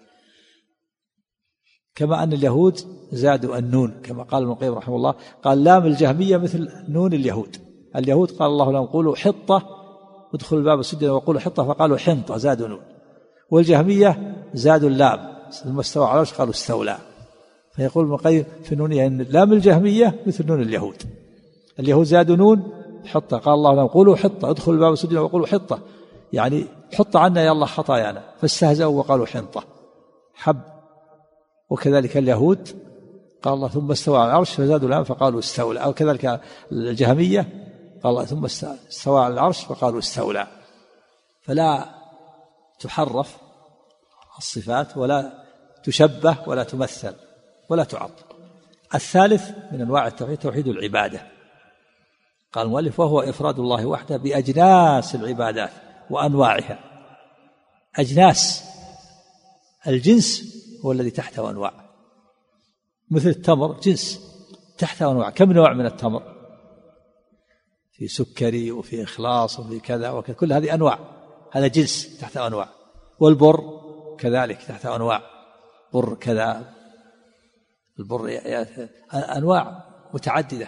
كما أن اليهود زادوا النون، كما قال ابن القيم رحمه الله قال لام الجهمية مثل نون اليهود. اليهود قال الله لهم قولوا حطة ادخلوا الباب سجدا وقولوا حطة فقالوا حنطة زادوا نون، والجهمية زادوا اللام ثم استوى على العرش قالوا استولى. فيقول ابن القيم في النونية أن لام الجهمية مثل نون اليهود. اليهود زادوا نون حطة، قال الله لهم قولوا حطة ادخلوا الباب سجدا وقولوا حطة، يعني حط عنا يا الله خطايانا، فاستهزأوا وقالوا حنطة حب. وكذلك اليهود قال الله ثم استوى على العرش فزادوا الآن فقالوا استولى، أو كذلك الجهمية قال الله ثم استوى على العرش فقالوا استولى. فلا تحرف الصفات ولا تشبه ولا تمثل ولا تعطل. الثالث من أنواع التوحيد توحيد العبادة. قال المؤلف وهو إفراد الله وحده بأجناس العبادات وأنواعها. أجناس، الجنس هو الذي تحته أنواع، مثل التمر جنس تحته أنواع. كم نوع من التمر؟ في سكري وفي إخلاص وفي كذا وكذا، كل هذه أنواع، هذا جنس تحته أنواع. والبر كذلك تحته أنواع، بر كذا، البر أنواع متعددة،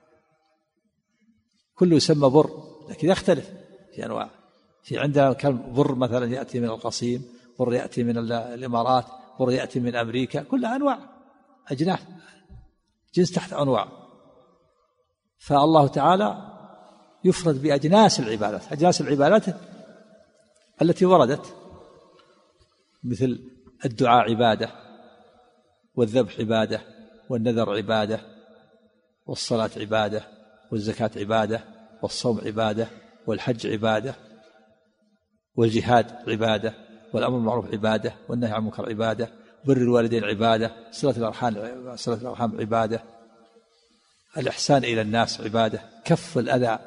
كله يسمى بر لكن يختلف في أنواع. في عندنا كم بر مثلا يأتي من القصيم، بر يأتي من الإمارات، بر يأتي من أمريكا، كلها أنواع أجناس، جنس تحت أنواع. فالله تعالى يفرد بأجناس العبادات. أجناس العبادات التي وردت مثل الدعاء عبادة، والذبح عبادة، والنذر عبادة، والصلاة عبادة، والزكاة عبادة، والصوم عبادة، والحج عبادة، والجهاد عبادة، والأمر بالمعروف عبادة، والنهي عن المنكر عبادة، بر الوالدين عبادة، صلة الأرحام عبادة، الإحسان إلى الناس عبادة، كف الأذى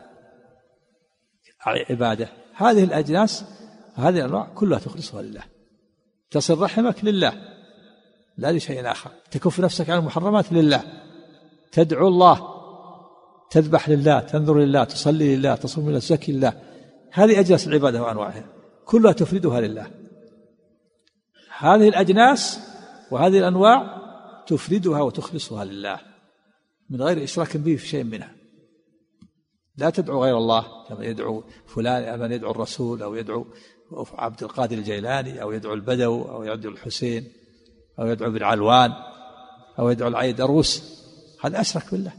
عبادة. هذه الأجناس هذه الأنواع كلها تخلصها لله. تصل رحمك لله لا لشيء آخر، تكف نفسك عن المحرمات لله، تدعو الله، تذبح لله، تنذر لله، تصلي لله، تصوم لله، تزكي لله. هذه أجناس العبادة وأنواعها كلها تفردها لله. هذه الأجناس وهذه الأنواع تفردها وتخلصها لله من غير إشراك به في شيء منها. لا تدعو غير الله كما يدعو فلان، أو من يدعو الرسول، أو يدعو عبد القادر الجيلاني، أو يدعو البدو، أو يدعو الحسين، أو يدعو ابن علوان، أو يدعو العيدروس. هذا أشرك بالله.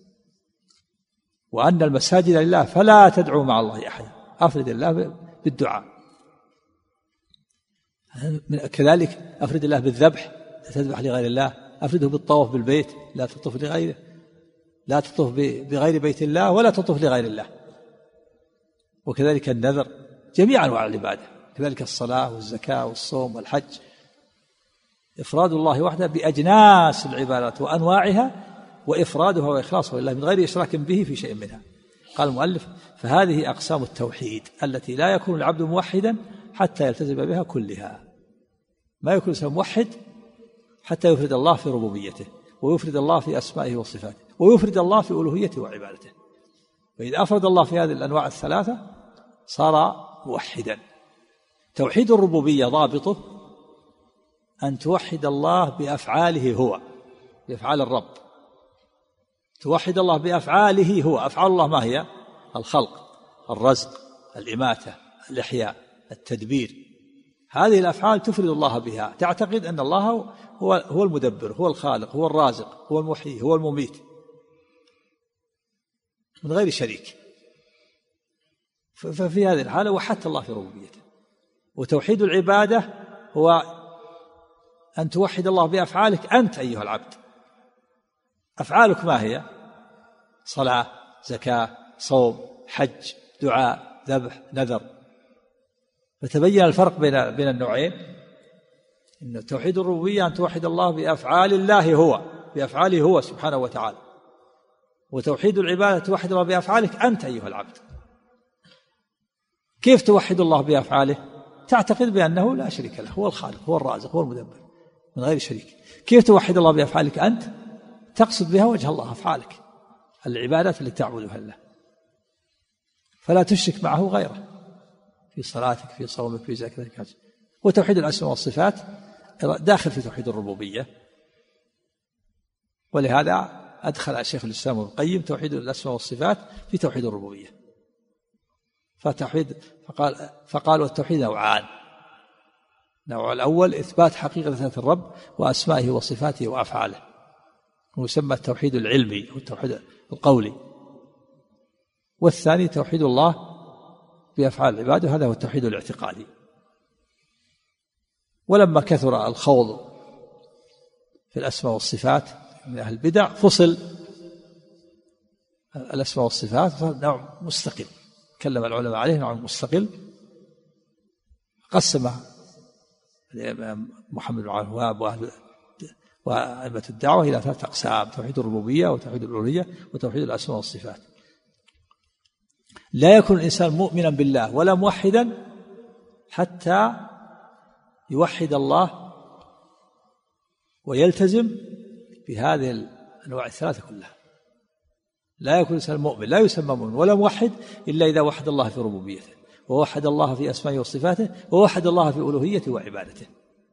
وأن المساجد لله فلا تدعو مع الله أحد، أفرد الله بالدعاء. كذلك أفرد الله بالذبح، لا تذبح لغير الله. أفرده بالطواف بالبيت، لا تطوف لغيره، لا تطوف بغير بيت الله ولا تطوف لغير الله. وكذلك النذر، جميع أنواع العبادة، كذلك الصلاة والزكاة والصوم والحج. إفراد الله وحده بأجناس العبادات وأنواعها، وإفرادها وإخلاصها لله من غير إشراك به في شيء منها. قال المؤلف فهذه أقسام التوحيد التي لا يكون العبد موحدا حتى يلتزم بها كلها. ما يكون الإنسان موحد حتى يفرد الله في ربوبيته، ويفرد الله في أسمائه وصفاته، ويفرد الله في ألوهيته وعبادته. وإذا أفرد الله في هذه الأنواع الثلاثة صار موحدا. توحيد الربوبية ضابطه أن توحد الله بأفعاله هو، بأفعال الرب. توحد الله بأفعاله هو. أفعال الله ما هي؟ الخلق، الرزق، الإماتة، الإحياء، التدبير. هذه الأفعال تفرد الله بها، تعتقد أن الله هو المدبر، هو الخالق، هو الرازق، هو المحيي، هو المميت من غير شريك. ففي هذه الحالة وحدت الله في ربوبيته. وتوحيد العبادة هو أن توحد الله بأفعالك أنت أيها العبد. أفعالك ما هي؟ صلاة، زكاة، صوم، حج، دعاء، ذبح، نذر. فتبين الفرق بين النوعين. إن توحيد الربوبية أن توحد الله بأفعال الله هو، بأفعاله هو سبحانه وتعالى. وتوحيد العبادة توحد الله بأفعالك أنت أيها العبد. كيف توحد الله بأفعاله؟ تعتقد بأنه لا شريك له، هو الخالق، هو الرازق، هو المدبر من غير شريك. كيف توحد الله بأفعالك أنت؟ تقصد بها وجه الله، أفعالك العبادات التي تعبدها الله، فلا تشرك معه غيره في صلاتك، في صومك، في زكاتك. وتوحيد الأسماء والصفات داخل في توحيد الربوبية. ولهذا أدخل الشيخ الإسلام ابن القيم توحيد الأسماء والصفات في توحيد الربوبية. فقال والتوحيد نوعان. النوع الأول إثبات حقيقة ذات الرب وأسمائه وصفاته وأفعاله، ويسمى التوحيد العلمي أو التوحيد القولي. والثاني توحيد الله بأفعال العباد، وهذا هو التوحيد الاعتقادي. ولما كثر الخوض في الأسماء والصفات من أهل البدع فصل الأسماء والصفات، صار نوع مستقل، تكلم العلماء عليه نوع مستقل. قسم الإمام محمد بن عبد الوهاب وأئمة الدعوة إلى 3 أقسام: توحيد الربوبية، وتوحيد الألوهية، وتوحيد الأسماء والصفات. لا يكون الإنسان مؤمنا بالله ولا موحدا حتى يوحد الله ويلتزم بهذه الأنواع الثلاثة كلها. لا يكون الإنسان مؤمن، لا يسمى مؤمن ولا موحد إلا إذا وحد الله في ربوبيته، ووحد الله في أسمائه وصفاته، ووحد الله في ألوهيته وعبادته.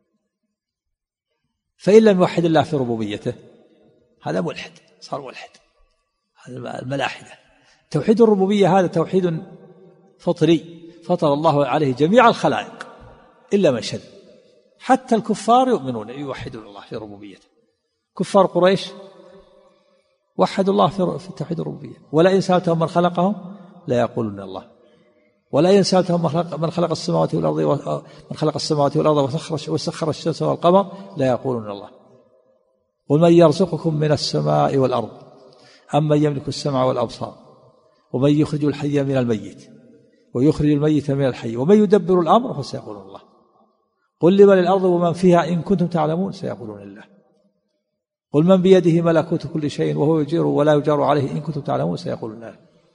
فإن لم يوحد الله في ربوبيته هذا ملحد، صار ملحد، هذا الملاحدة. توحيد الربوبية هذا توحيد فطري فطر الله عليه جميع الخلائق إلا من شذ. حتى الكفار يؤمنون يوحدون الله في ربوبيته. كفار قريش وحدوا الله في توحيد الربوبية. ولئن سألتهم من خلقهم لا يقولون الله. ولئن سألتهم من خلق السماوات والأرض وسخر الشمس والقمر لا يقولون الله. قل من يرزقكم من السماء والأرض أمن يملك السمع والأبصار ومن يخرج الحي من الميت ويخرج الميت من الحي ومن يدبر الأمر فسيقولون الله. قل لمن الأرض ومن فيها إن كنتم تعلمون سيقولون الله. قل من بيده ملكوت كل شيء وهو يجير ولا يجار عليه إن كنتم تعلمون سيقولون الله.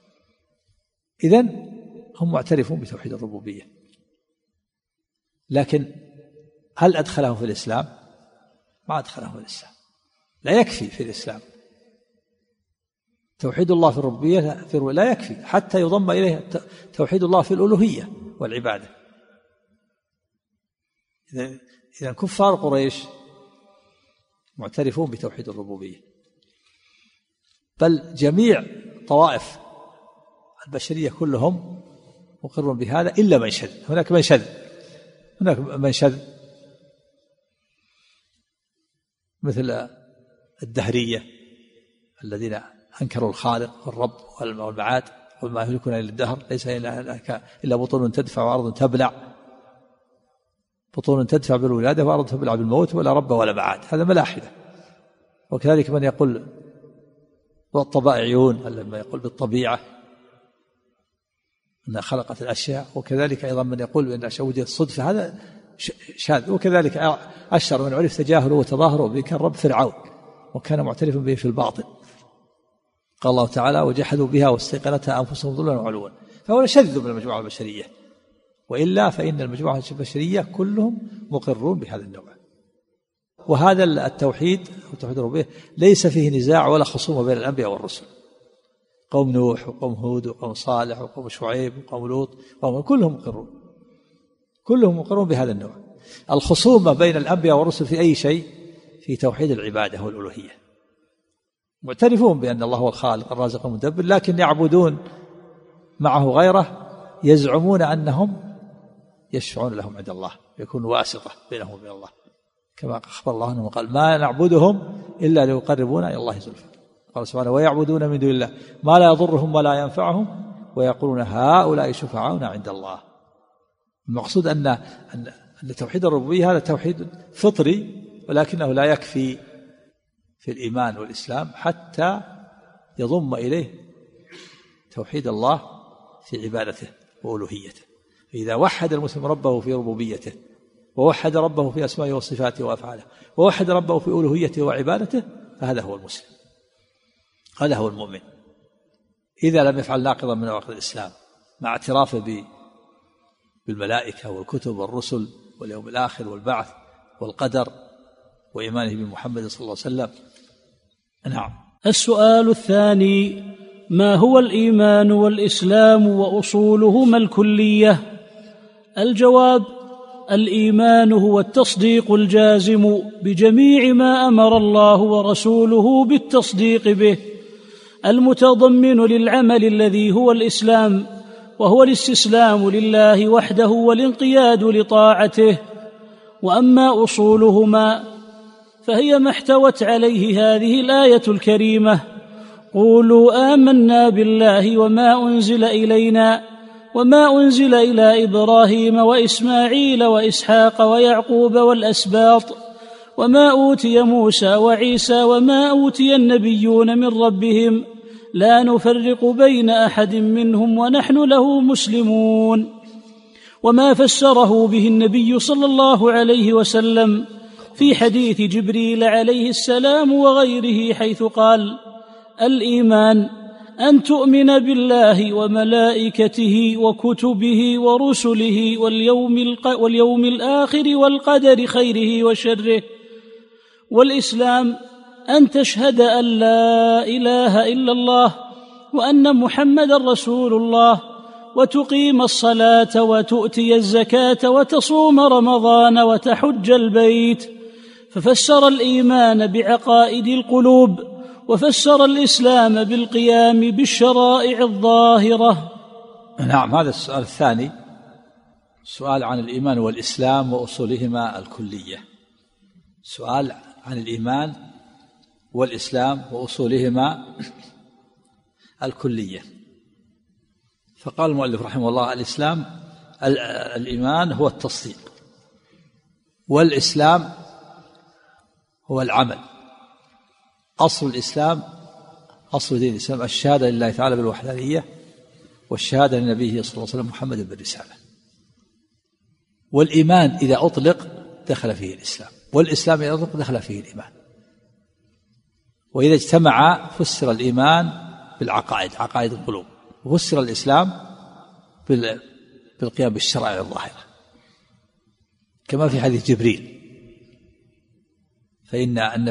إذن هم معترفون بتوحيد الربوبية، لكن هل أدخلهم في الإسلام؟ ما أدخلهم في الإسلام. لا يكفي في الإسلام توحيد الله في الربوبية، لا يكفي حتى يضم إليه توحيد الله في الألوهية والعبادة. إذن كفار قريش معترفون بتوحيد الربوبية، بل جميع طوائف البشرية كلهم مقرون بهذا إلا من شذ. هناك من شذ مثل الدهرية الذين أنكروا الخالق والرب والمعاد وما يهلكنا إلا الدهر ليس إلا بطون تدفع وأرض تبلع، بطون تدفع بالولادة وأرض تبلع بالموت ولا رب ولا معاد. هذا ملاحدة. وكذلك من يقول والطبائعيون لما يقول بالطبيعة أنها خلقت الأشياء، وكذلك أيضا من يقول بأن الأشياء وجدت صدفة، هذا شاذ. وكذلك أشهر من عرف تجاهله وتظاهره به كان رب فرعون وكان معترفا به في الباطن. قال الله تعالى وجحدوا بها واستيقنتها أنفسهم ظلما وعلوا. فهو شذ من المجموعة البشرية، وإلا فإن المجموعة البشرية كلهم مقرون بهذا النوع. وهذا التوحيد وتوحيد الربوبية ليس فيه نزاع ولا خصومة بين الأنبياء والرسل. قوم نوح وقوم هود وقوم صالح وقوم شعيب وقوم لوط كلهم مقرون بهذا النوع. الخصومة بين الأنبياء والرسل في أي شيء؟ في توحيد العبادة والألوهية. معترفون بأن الله هو الخالق الرازق المدبر، لكن يعبدون معه غيره، يزعمون أنهم يشفعون لهم عند الله، يكون واسطة بينهم وبين الله، كما أخبر الله أنه قال ما نعبدهم إلا ليقربونا إلى الله زلفى. قال سبحانه ويعبدون من دون الله ما لا يضرهم ولا ينفعهم ويقولون هؤلاء شفعاؤنا عند الله. المقصود أن توحيد الربوبية هذا توحيد فطري، ولكنه لا يكفي في الإيمان والإسلام حتى يضم إليه توحيد الله في عبادته وألوهيته. إذا وحد المسلم ربه في ربوبيته ووحد ربه في أسمائه وصفاته وأفعاله ووحد ربه في ألوهيته وعبادته فهذا هو المسلم، هذا هو المؤمن. إذا لم يفعل ناقضا من نواقض الإسلام مع اعترافه بالملائكة والكتب والرسل واليوم الآخر والبعث والقدر وإيمانه بمحمد صلى الله عليه وسلم. نعم. السؤال الثاني: ما هو الإيمان والإسلام وأصولهما الكلية؟ الجواب: الإيمان هو التصديق الجازم بجميع ما أمر الله ورسوله بالتصديق به، المتضمن للعمل الذي هو الإسلام، وهو الاستسلام لله وحده والانقياد لطاعته. وأما أصولهما فهي ما احتوت عليه هذه الآية الكريمة: قولوا آمنا بالله وما أنزل إلينا وما أنزل إلى إبراهيم وإسماعيل وإسحاق ويعقوب والأسباط وما أوتي موسى وعيسى وما أوتي النبيون من ربهم لا نفرق بين أحد منهم ونحن له مسلمون. وما فسره به النبي صلى الله عليه وسلم في حديث جبريل عليه السلام وغيره، حيث قال: الإيمان أن تؤمن بالله وملائكته وكتبه ورسله واليوم الآخر والقدر خيره وشره. والإسلام أن تشهد أن لا إله إلا الله وأن محمدًا رسول الله، وتقيم الصلاة وتؤتي الزكاة وتصوم رمضان وتحج البيت. ففسر الإيمان بعقائد القلوب، وفسر الإسلام بالقيام بالشرائع الظاهرة. نعم، هذا السؤال الثاني سؤال عن الإيمان والإسلام وأصولهما الكلية. سؤال عن الإيمان والإسلام وأصولهما الكلية. فقال المؤلف رحمه الله: الإيمان هو التصديق، والإسلام هو العمل. أصل الإسلام، أصل دين الإسلام الشهادة لله تعالى بالوحدانية، والشهادة لنبيه صلى الله عليه وسلم محمد بالرسالة. والإيمان إذا أطلق دخل فيه الإسلام، والإسلام إذا أطلق دخل فيه الإيمان. وإذا اجتمع فسر الإيمان بالعقائد، عقائد القلوب، وفسر الإسلام بالقيام بالشرائع الظاهرة، كما في حديث جبريل. فإن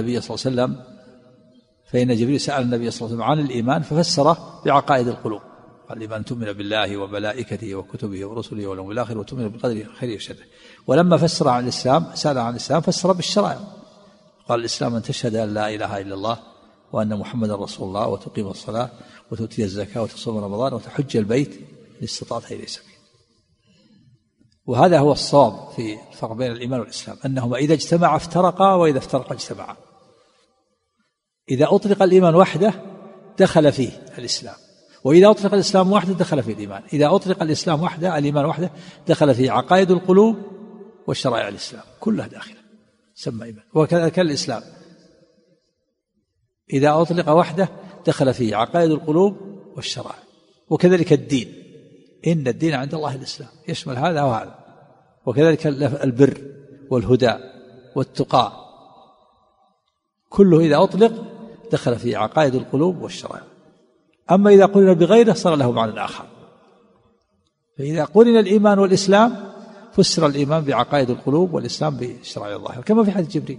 جبريل سأل النبي صلى الله عليه وسلم عن الإيمان ففسره بعقائد القلوب. قال: الإيمان تؤمن بالله وملائكته وكتبه ورسله واليوم الآخر وتؤمن بالقدر خيره وشره. ولما فسر عن الإسلام، سأل عن الإسلام، فسر بالشرائع. قال: الإسلام أن تشهد أن لا إله إلا الله وأن محمدا رسول الله، وتقيم الصلاة وتؤتي الزكاة وتصوم رمضان وتحج البيت إن استطعت إليه سبيلا. وهذا هو الصواب في الفرق بين الإيمان والإسلام، أنهما إذا اجتمعا افترقا، وإذا افترقا اجتمعا. إذا أطلق الإيمان وحده دخل فيه الإسلام، وإذا أطلق الإسلام وحده دخل فيه الإيمان. إذا أطلق الإسلام وحده، الإيمان وحده، دخل فيه عقائد القلوب والشرائع الإسلام كلها داخلة، سمى إيمان. وكذلك الإسلام إذا أطلق وحده دخل فيه عقائد القلوب والشرائع. وكذلك الدين، إن الدين عند الله الإسلام، يشمل هذا وهذا. وكذلك البر والهدى والتقى، كله إذا أطلق دخل فيه عقائد القلوب والشرائع. أما إذا قلنا بغيره صار له معنى آخر. فإذا قلنا الإيمان والإسلام فسر الإيمان بعقائد القلوب، والإسلام بالشرائع الظاهرة، كما في حديث جبريل.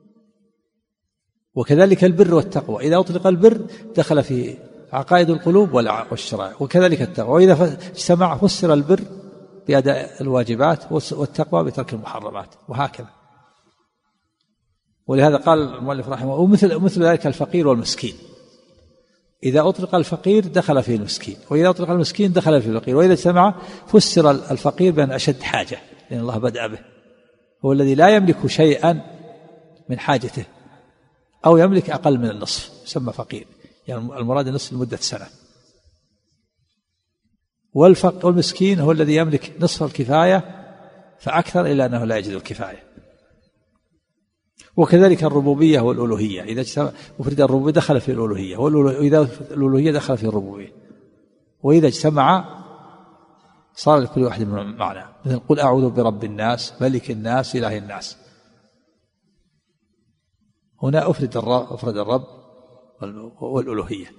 وكذلك البر والتقوى، إذا أطلق البر دخل فيه عقائد القلوب والشرائع، وكذلك التقوى. وإذا اجتمع فسر البر بأداء الواجبات، والتقوى بترك المحرمات، وهكذا. ولهذا قال المؤلف رحمه الله: ومثل ذلك الفقير والمسكين. إذا أطلق الفقير دخل فيه المسكين، وإذا أطلق المسكين دخل فيه الفقير. وإذا اجتمع فسر الفقير بأن أشد حاجة، لأن الله بدأ به، هو الذي لا يملك شيئا من حاجته، أو يملك أقل من النصف، يسمى فقير، يعني المراد النصف لمدة سنة. والمسكين هو الذي يملك نصف الكفاية فأكثر، إلا أنه لا يجد الكفاية. وكذلك الربوبية والألوهية، إذا أفرد الربوبية دخل في الألوهية، وإذا الألوهية دخل في الربوبية. وإذا اجتمع صار لكل واحد من معنى، مثل: قل أعوذ برب الناس ملك الناس إله الناس. هنا أفرد الرب والألوهية.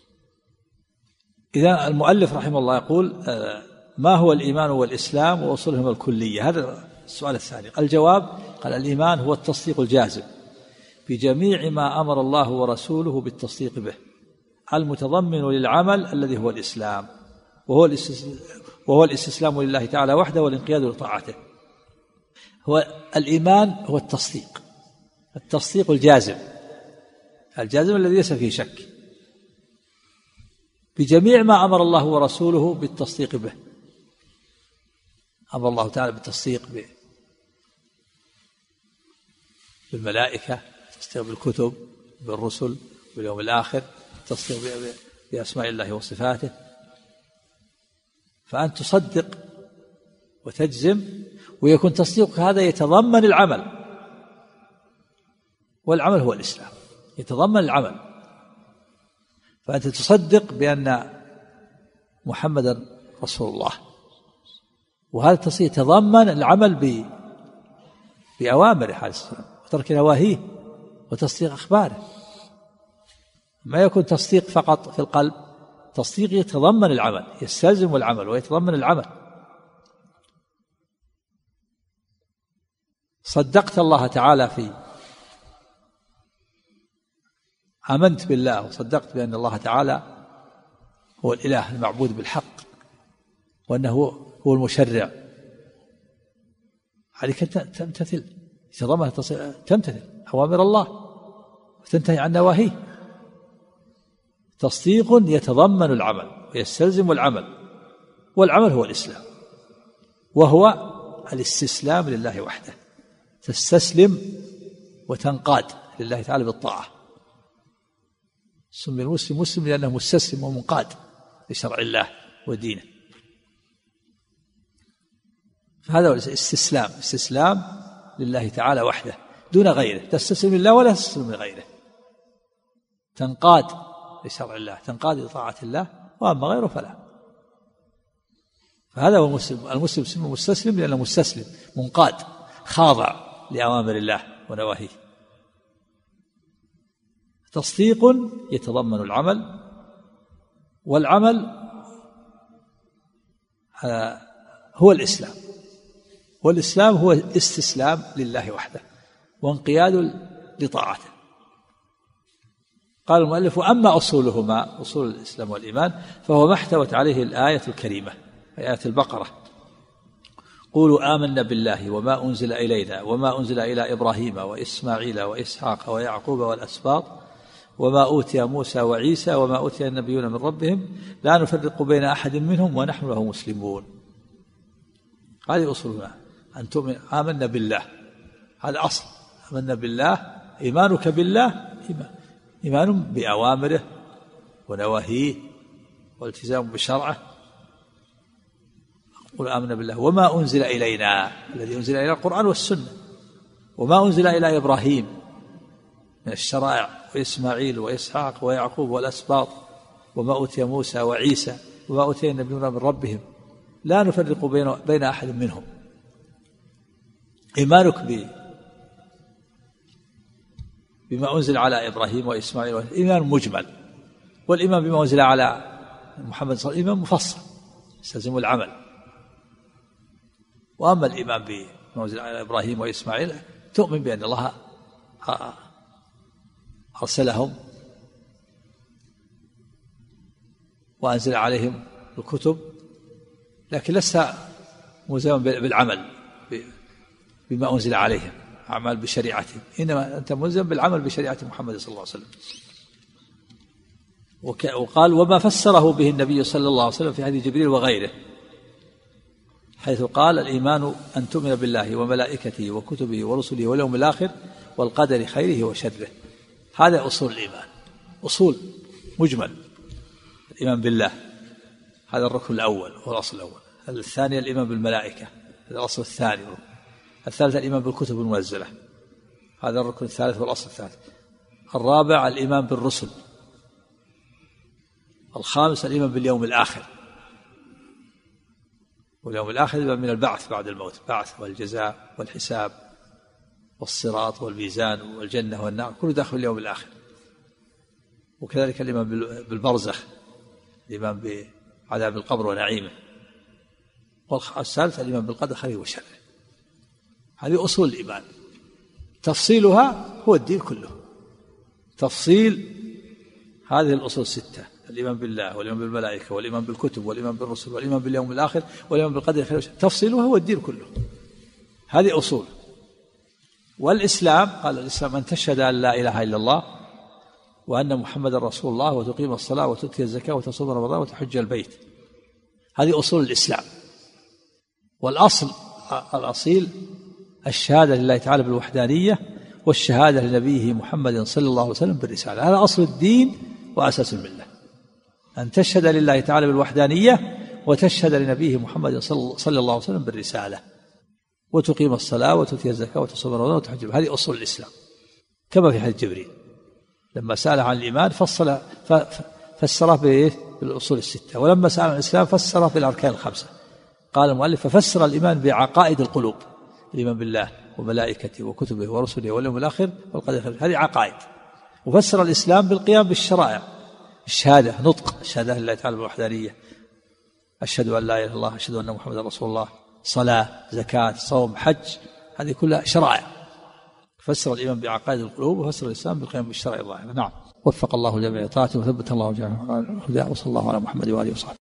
إذا المؤلف رحمه الله يقول: ما هو الإيمان والإسلام وأصولهما الكلية؟ هذا السؤال الثاني. الجواب: قال: الإيمان هو التصديق الجازم بجميع ما أمر الله ورسوله بالتصديق به، المتضمن للعمل الذي هو الإسلام، وهو الاستسلام لله تعالى وحده والانقياد لطاعته. هو الإيمان هو التصديق الجازم الذي ليس فيه شك، بجميع ما أمر الله ورسوله بالتصديق به. أمر الله تعالى بالتصديق بالملائكة، التصديق بالكتب، بالرسل، باليوم الآخر، التصديق بأسماء الله وصفاته. فأن تصدق وتجزم، ويكون تصديقك هذا يتضمن العمل، والعمل هو الإسلام، يتضمن العمل. فأنت تصدق بأن محمدا رسول الله، وهذا التصديق يتضمن العمل بأوامره عليه السلام وترك نواهيه وتصديق أخباره. ما يكون تصديق فقط في القلب، تصديق يتضمن العمل، يستلزم العمل ويتضمن العمل. صدقت الله تعالى آمنت بالله وصدقت بأن الله تعالى هو الإله المعبود بالحق، وأنه هو المشرع، عليك تمتثل، تمتثل أوامر الله وتنتهي عن نواهيه. تصديق يتضمن العمل ويستلزم العمل، والعمل هو الإسلام، وهو الاستسلام لله وحده، تستسلم وتنقاد لله تعالى بالطاعة. سمي المسلم مسلم لأنه مستسلم ومنقاد لشرع الله ودينه. فهذا هو الاستسلام، استسلام لله تعالى وحده دون غيره، تستسلم لله ولا تستسلم لغيره، تنقاد لشرع الله، تنقاد لطاعة الله، وأما غيره فلا. فهذا هو المسلم. المسلم اسمه مستسلم لأنه مستسلم منقاد خاضع لأوامر الله ونواهيه. تصديق يتضمن العمل، والعمل هو الإسلام، والإسلام هو استسلام لله وحده وانقياد لطاعته. قال المؤلف: أما أصولهما، أصول الإسلام والإيمان، فهو ما احتوت عليه الآية الكريمة، آية البقرة: قولوا آمنا بالله وما أنزل إلينا وما أنزل إلى إبراهيم وإسماعيل وإسحاق ويعقوب والأسباط وما أوتي موسى وعيسى وما أوتي النبيون من ربهم لا نفرق بين أحد منهم ونحن له مسلمون. هذه أصولنا، أن تؤمن آمنا بالله، هذا أصل. آمنا بالله، إيمانك بالله إيمان بأوامره ونواهيه والالتزام بشرعه. قل آمنا بالله وما أنزل إلينا، الذي أنزل إلى القرآن والسنة، وما أنزل إلى إبراهيم من الشرائع وإسماعيل وإسحاق ويعقوب والأسباط وما أوتي موسى وعيسى وما أوتي النبيون من ربهم لا نفرق بين أحد منهم. إيمانك بما أنزل على إبراهيم وإسماعيل إيمان مجمل، والإيمان بما أنزل على محمد صلى الله عليه وسلم إيمان مفصل يستلزم العمل. وأما الإيمان بما أنزل على إبراهيم وإسماعيل تؤمن بأن الله أرسلهم وأنزل عليهم الكتب، لكن لست ملزما بالعمل بما أنزل عليهم، أعمال بشريعتهم، إنما أنت ملزم بالعمل بشريعة محمد صلى الله عليه وسلم. وقال: وما فسره به النبي صلى الله عليه وسلم في حديث جبريل وغيره، حيث قال: الإيمان أن تؤمن بالله وملائكته وكتبه ورسله واليوم الآخر والقدر خيره وشره. هذا أصول الإيمان، أصول مجمل. الإيمان بالله هذا الركن الأول والأصل الأول. الثاني الإيمان بالملائكة، هذا الأصل الثاني. الثالث الإيمان بالكتب المنزلة، هذا الركن الثالث والأصل الثالث. الرابع الإيمان بالرسل. الخامس الإيمان باليوم الآخر، واليوم الآخر من البعث بعد الموت، بعث والجزاء والحساب والصراط والميزان والجنة والنار، كل داخل اليوم الآخر. وكذلك الإيمان بالبرزخ، الإيمان بعذاب القبر ونعيمه. والثالث الإيمان بالقدر خيره وشره. هذه أصول الإيمان، تفصيلها هو الدين كله. تفصيل هذه الأصول الستة: الإيمان بالله والإيمان بالملائكة والإيمان بالكتب والإيمان بالرسل والإيمان باليوم الآخر والإيمان بالقدر خيره وشره، تفصيلها هو الدين كله. هذه أصول. والإسلام، قال: الإسلام أن تشهد أن لا إله إلا الله وأن محمد رسول الله وتقيم الصلاة وتؤتي الزكاة وتصوم رمضان وتحج البيت. هذه أصول الإسلام. والأصل الأصيل الشهادة لله تعالى بالوحدانية، والشهادة لنبيه محمد صلى الله عليه وسلم بالرسالة. هذا أصل الدين وأساس الملة، أن تشهد لله تعالى بالوحدانية وتشهد لنبيه محمد صلى الله عليه وسلم بالرسالة، وتقيم الصلاة وتؤتي الزكاة وتصوم رمضان وتحج. هذه أصول الإسلام، كما في حديث جبريل لما سأل عن الإيمان فسره بالأصول الستة، ولما سأل عن الإسلام فسره بالأركان الخمسة. قال المؤلف: ففسر الإيمان بعقائد القلوب، الإيمان بالله وملائكته وكتبه ورسله واليوم الآخر والقدر خيره، هذه عقائد. وفسر الإسلام بالقيام بالشرائع، الشهادة، نطق الشهادة لله تعالى بالوحدانية، أشهد أن لا إله إلا الله، أشهد أن محمدا رسول الله، صلاة، زكاة، صوم، حج، هذه كلها شرائع. فسر الإيمان بعقائد القلوب، وفسر الإسلام بالقيام بالشرع الظاهر. نعم. وفق الله جميع طاعته وثبت الله جميع هداه، وصلى الله على محمد وآله وصحبه.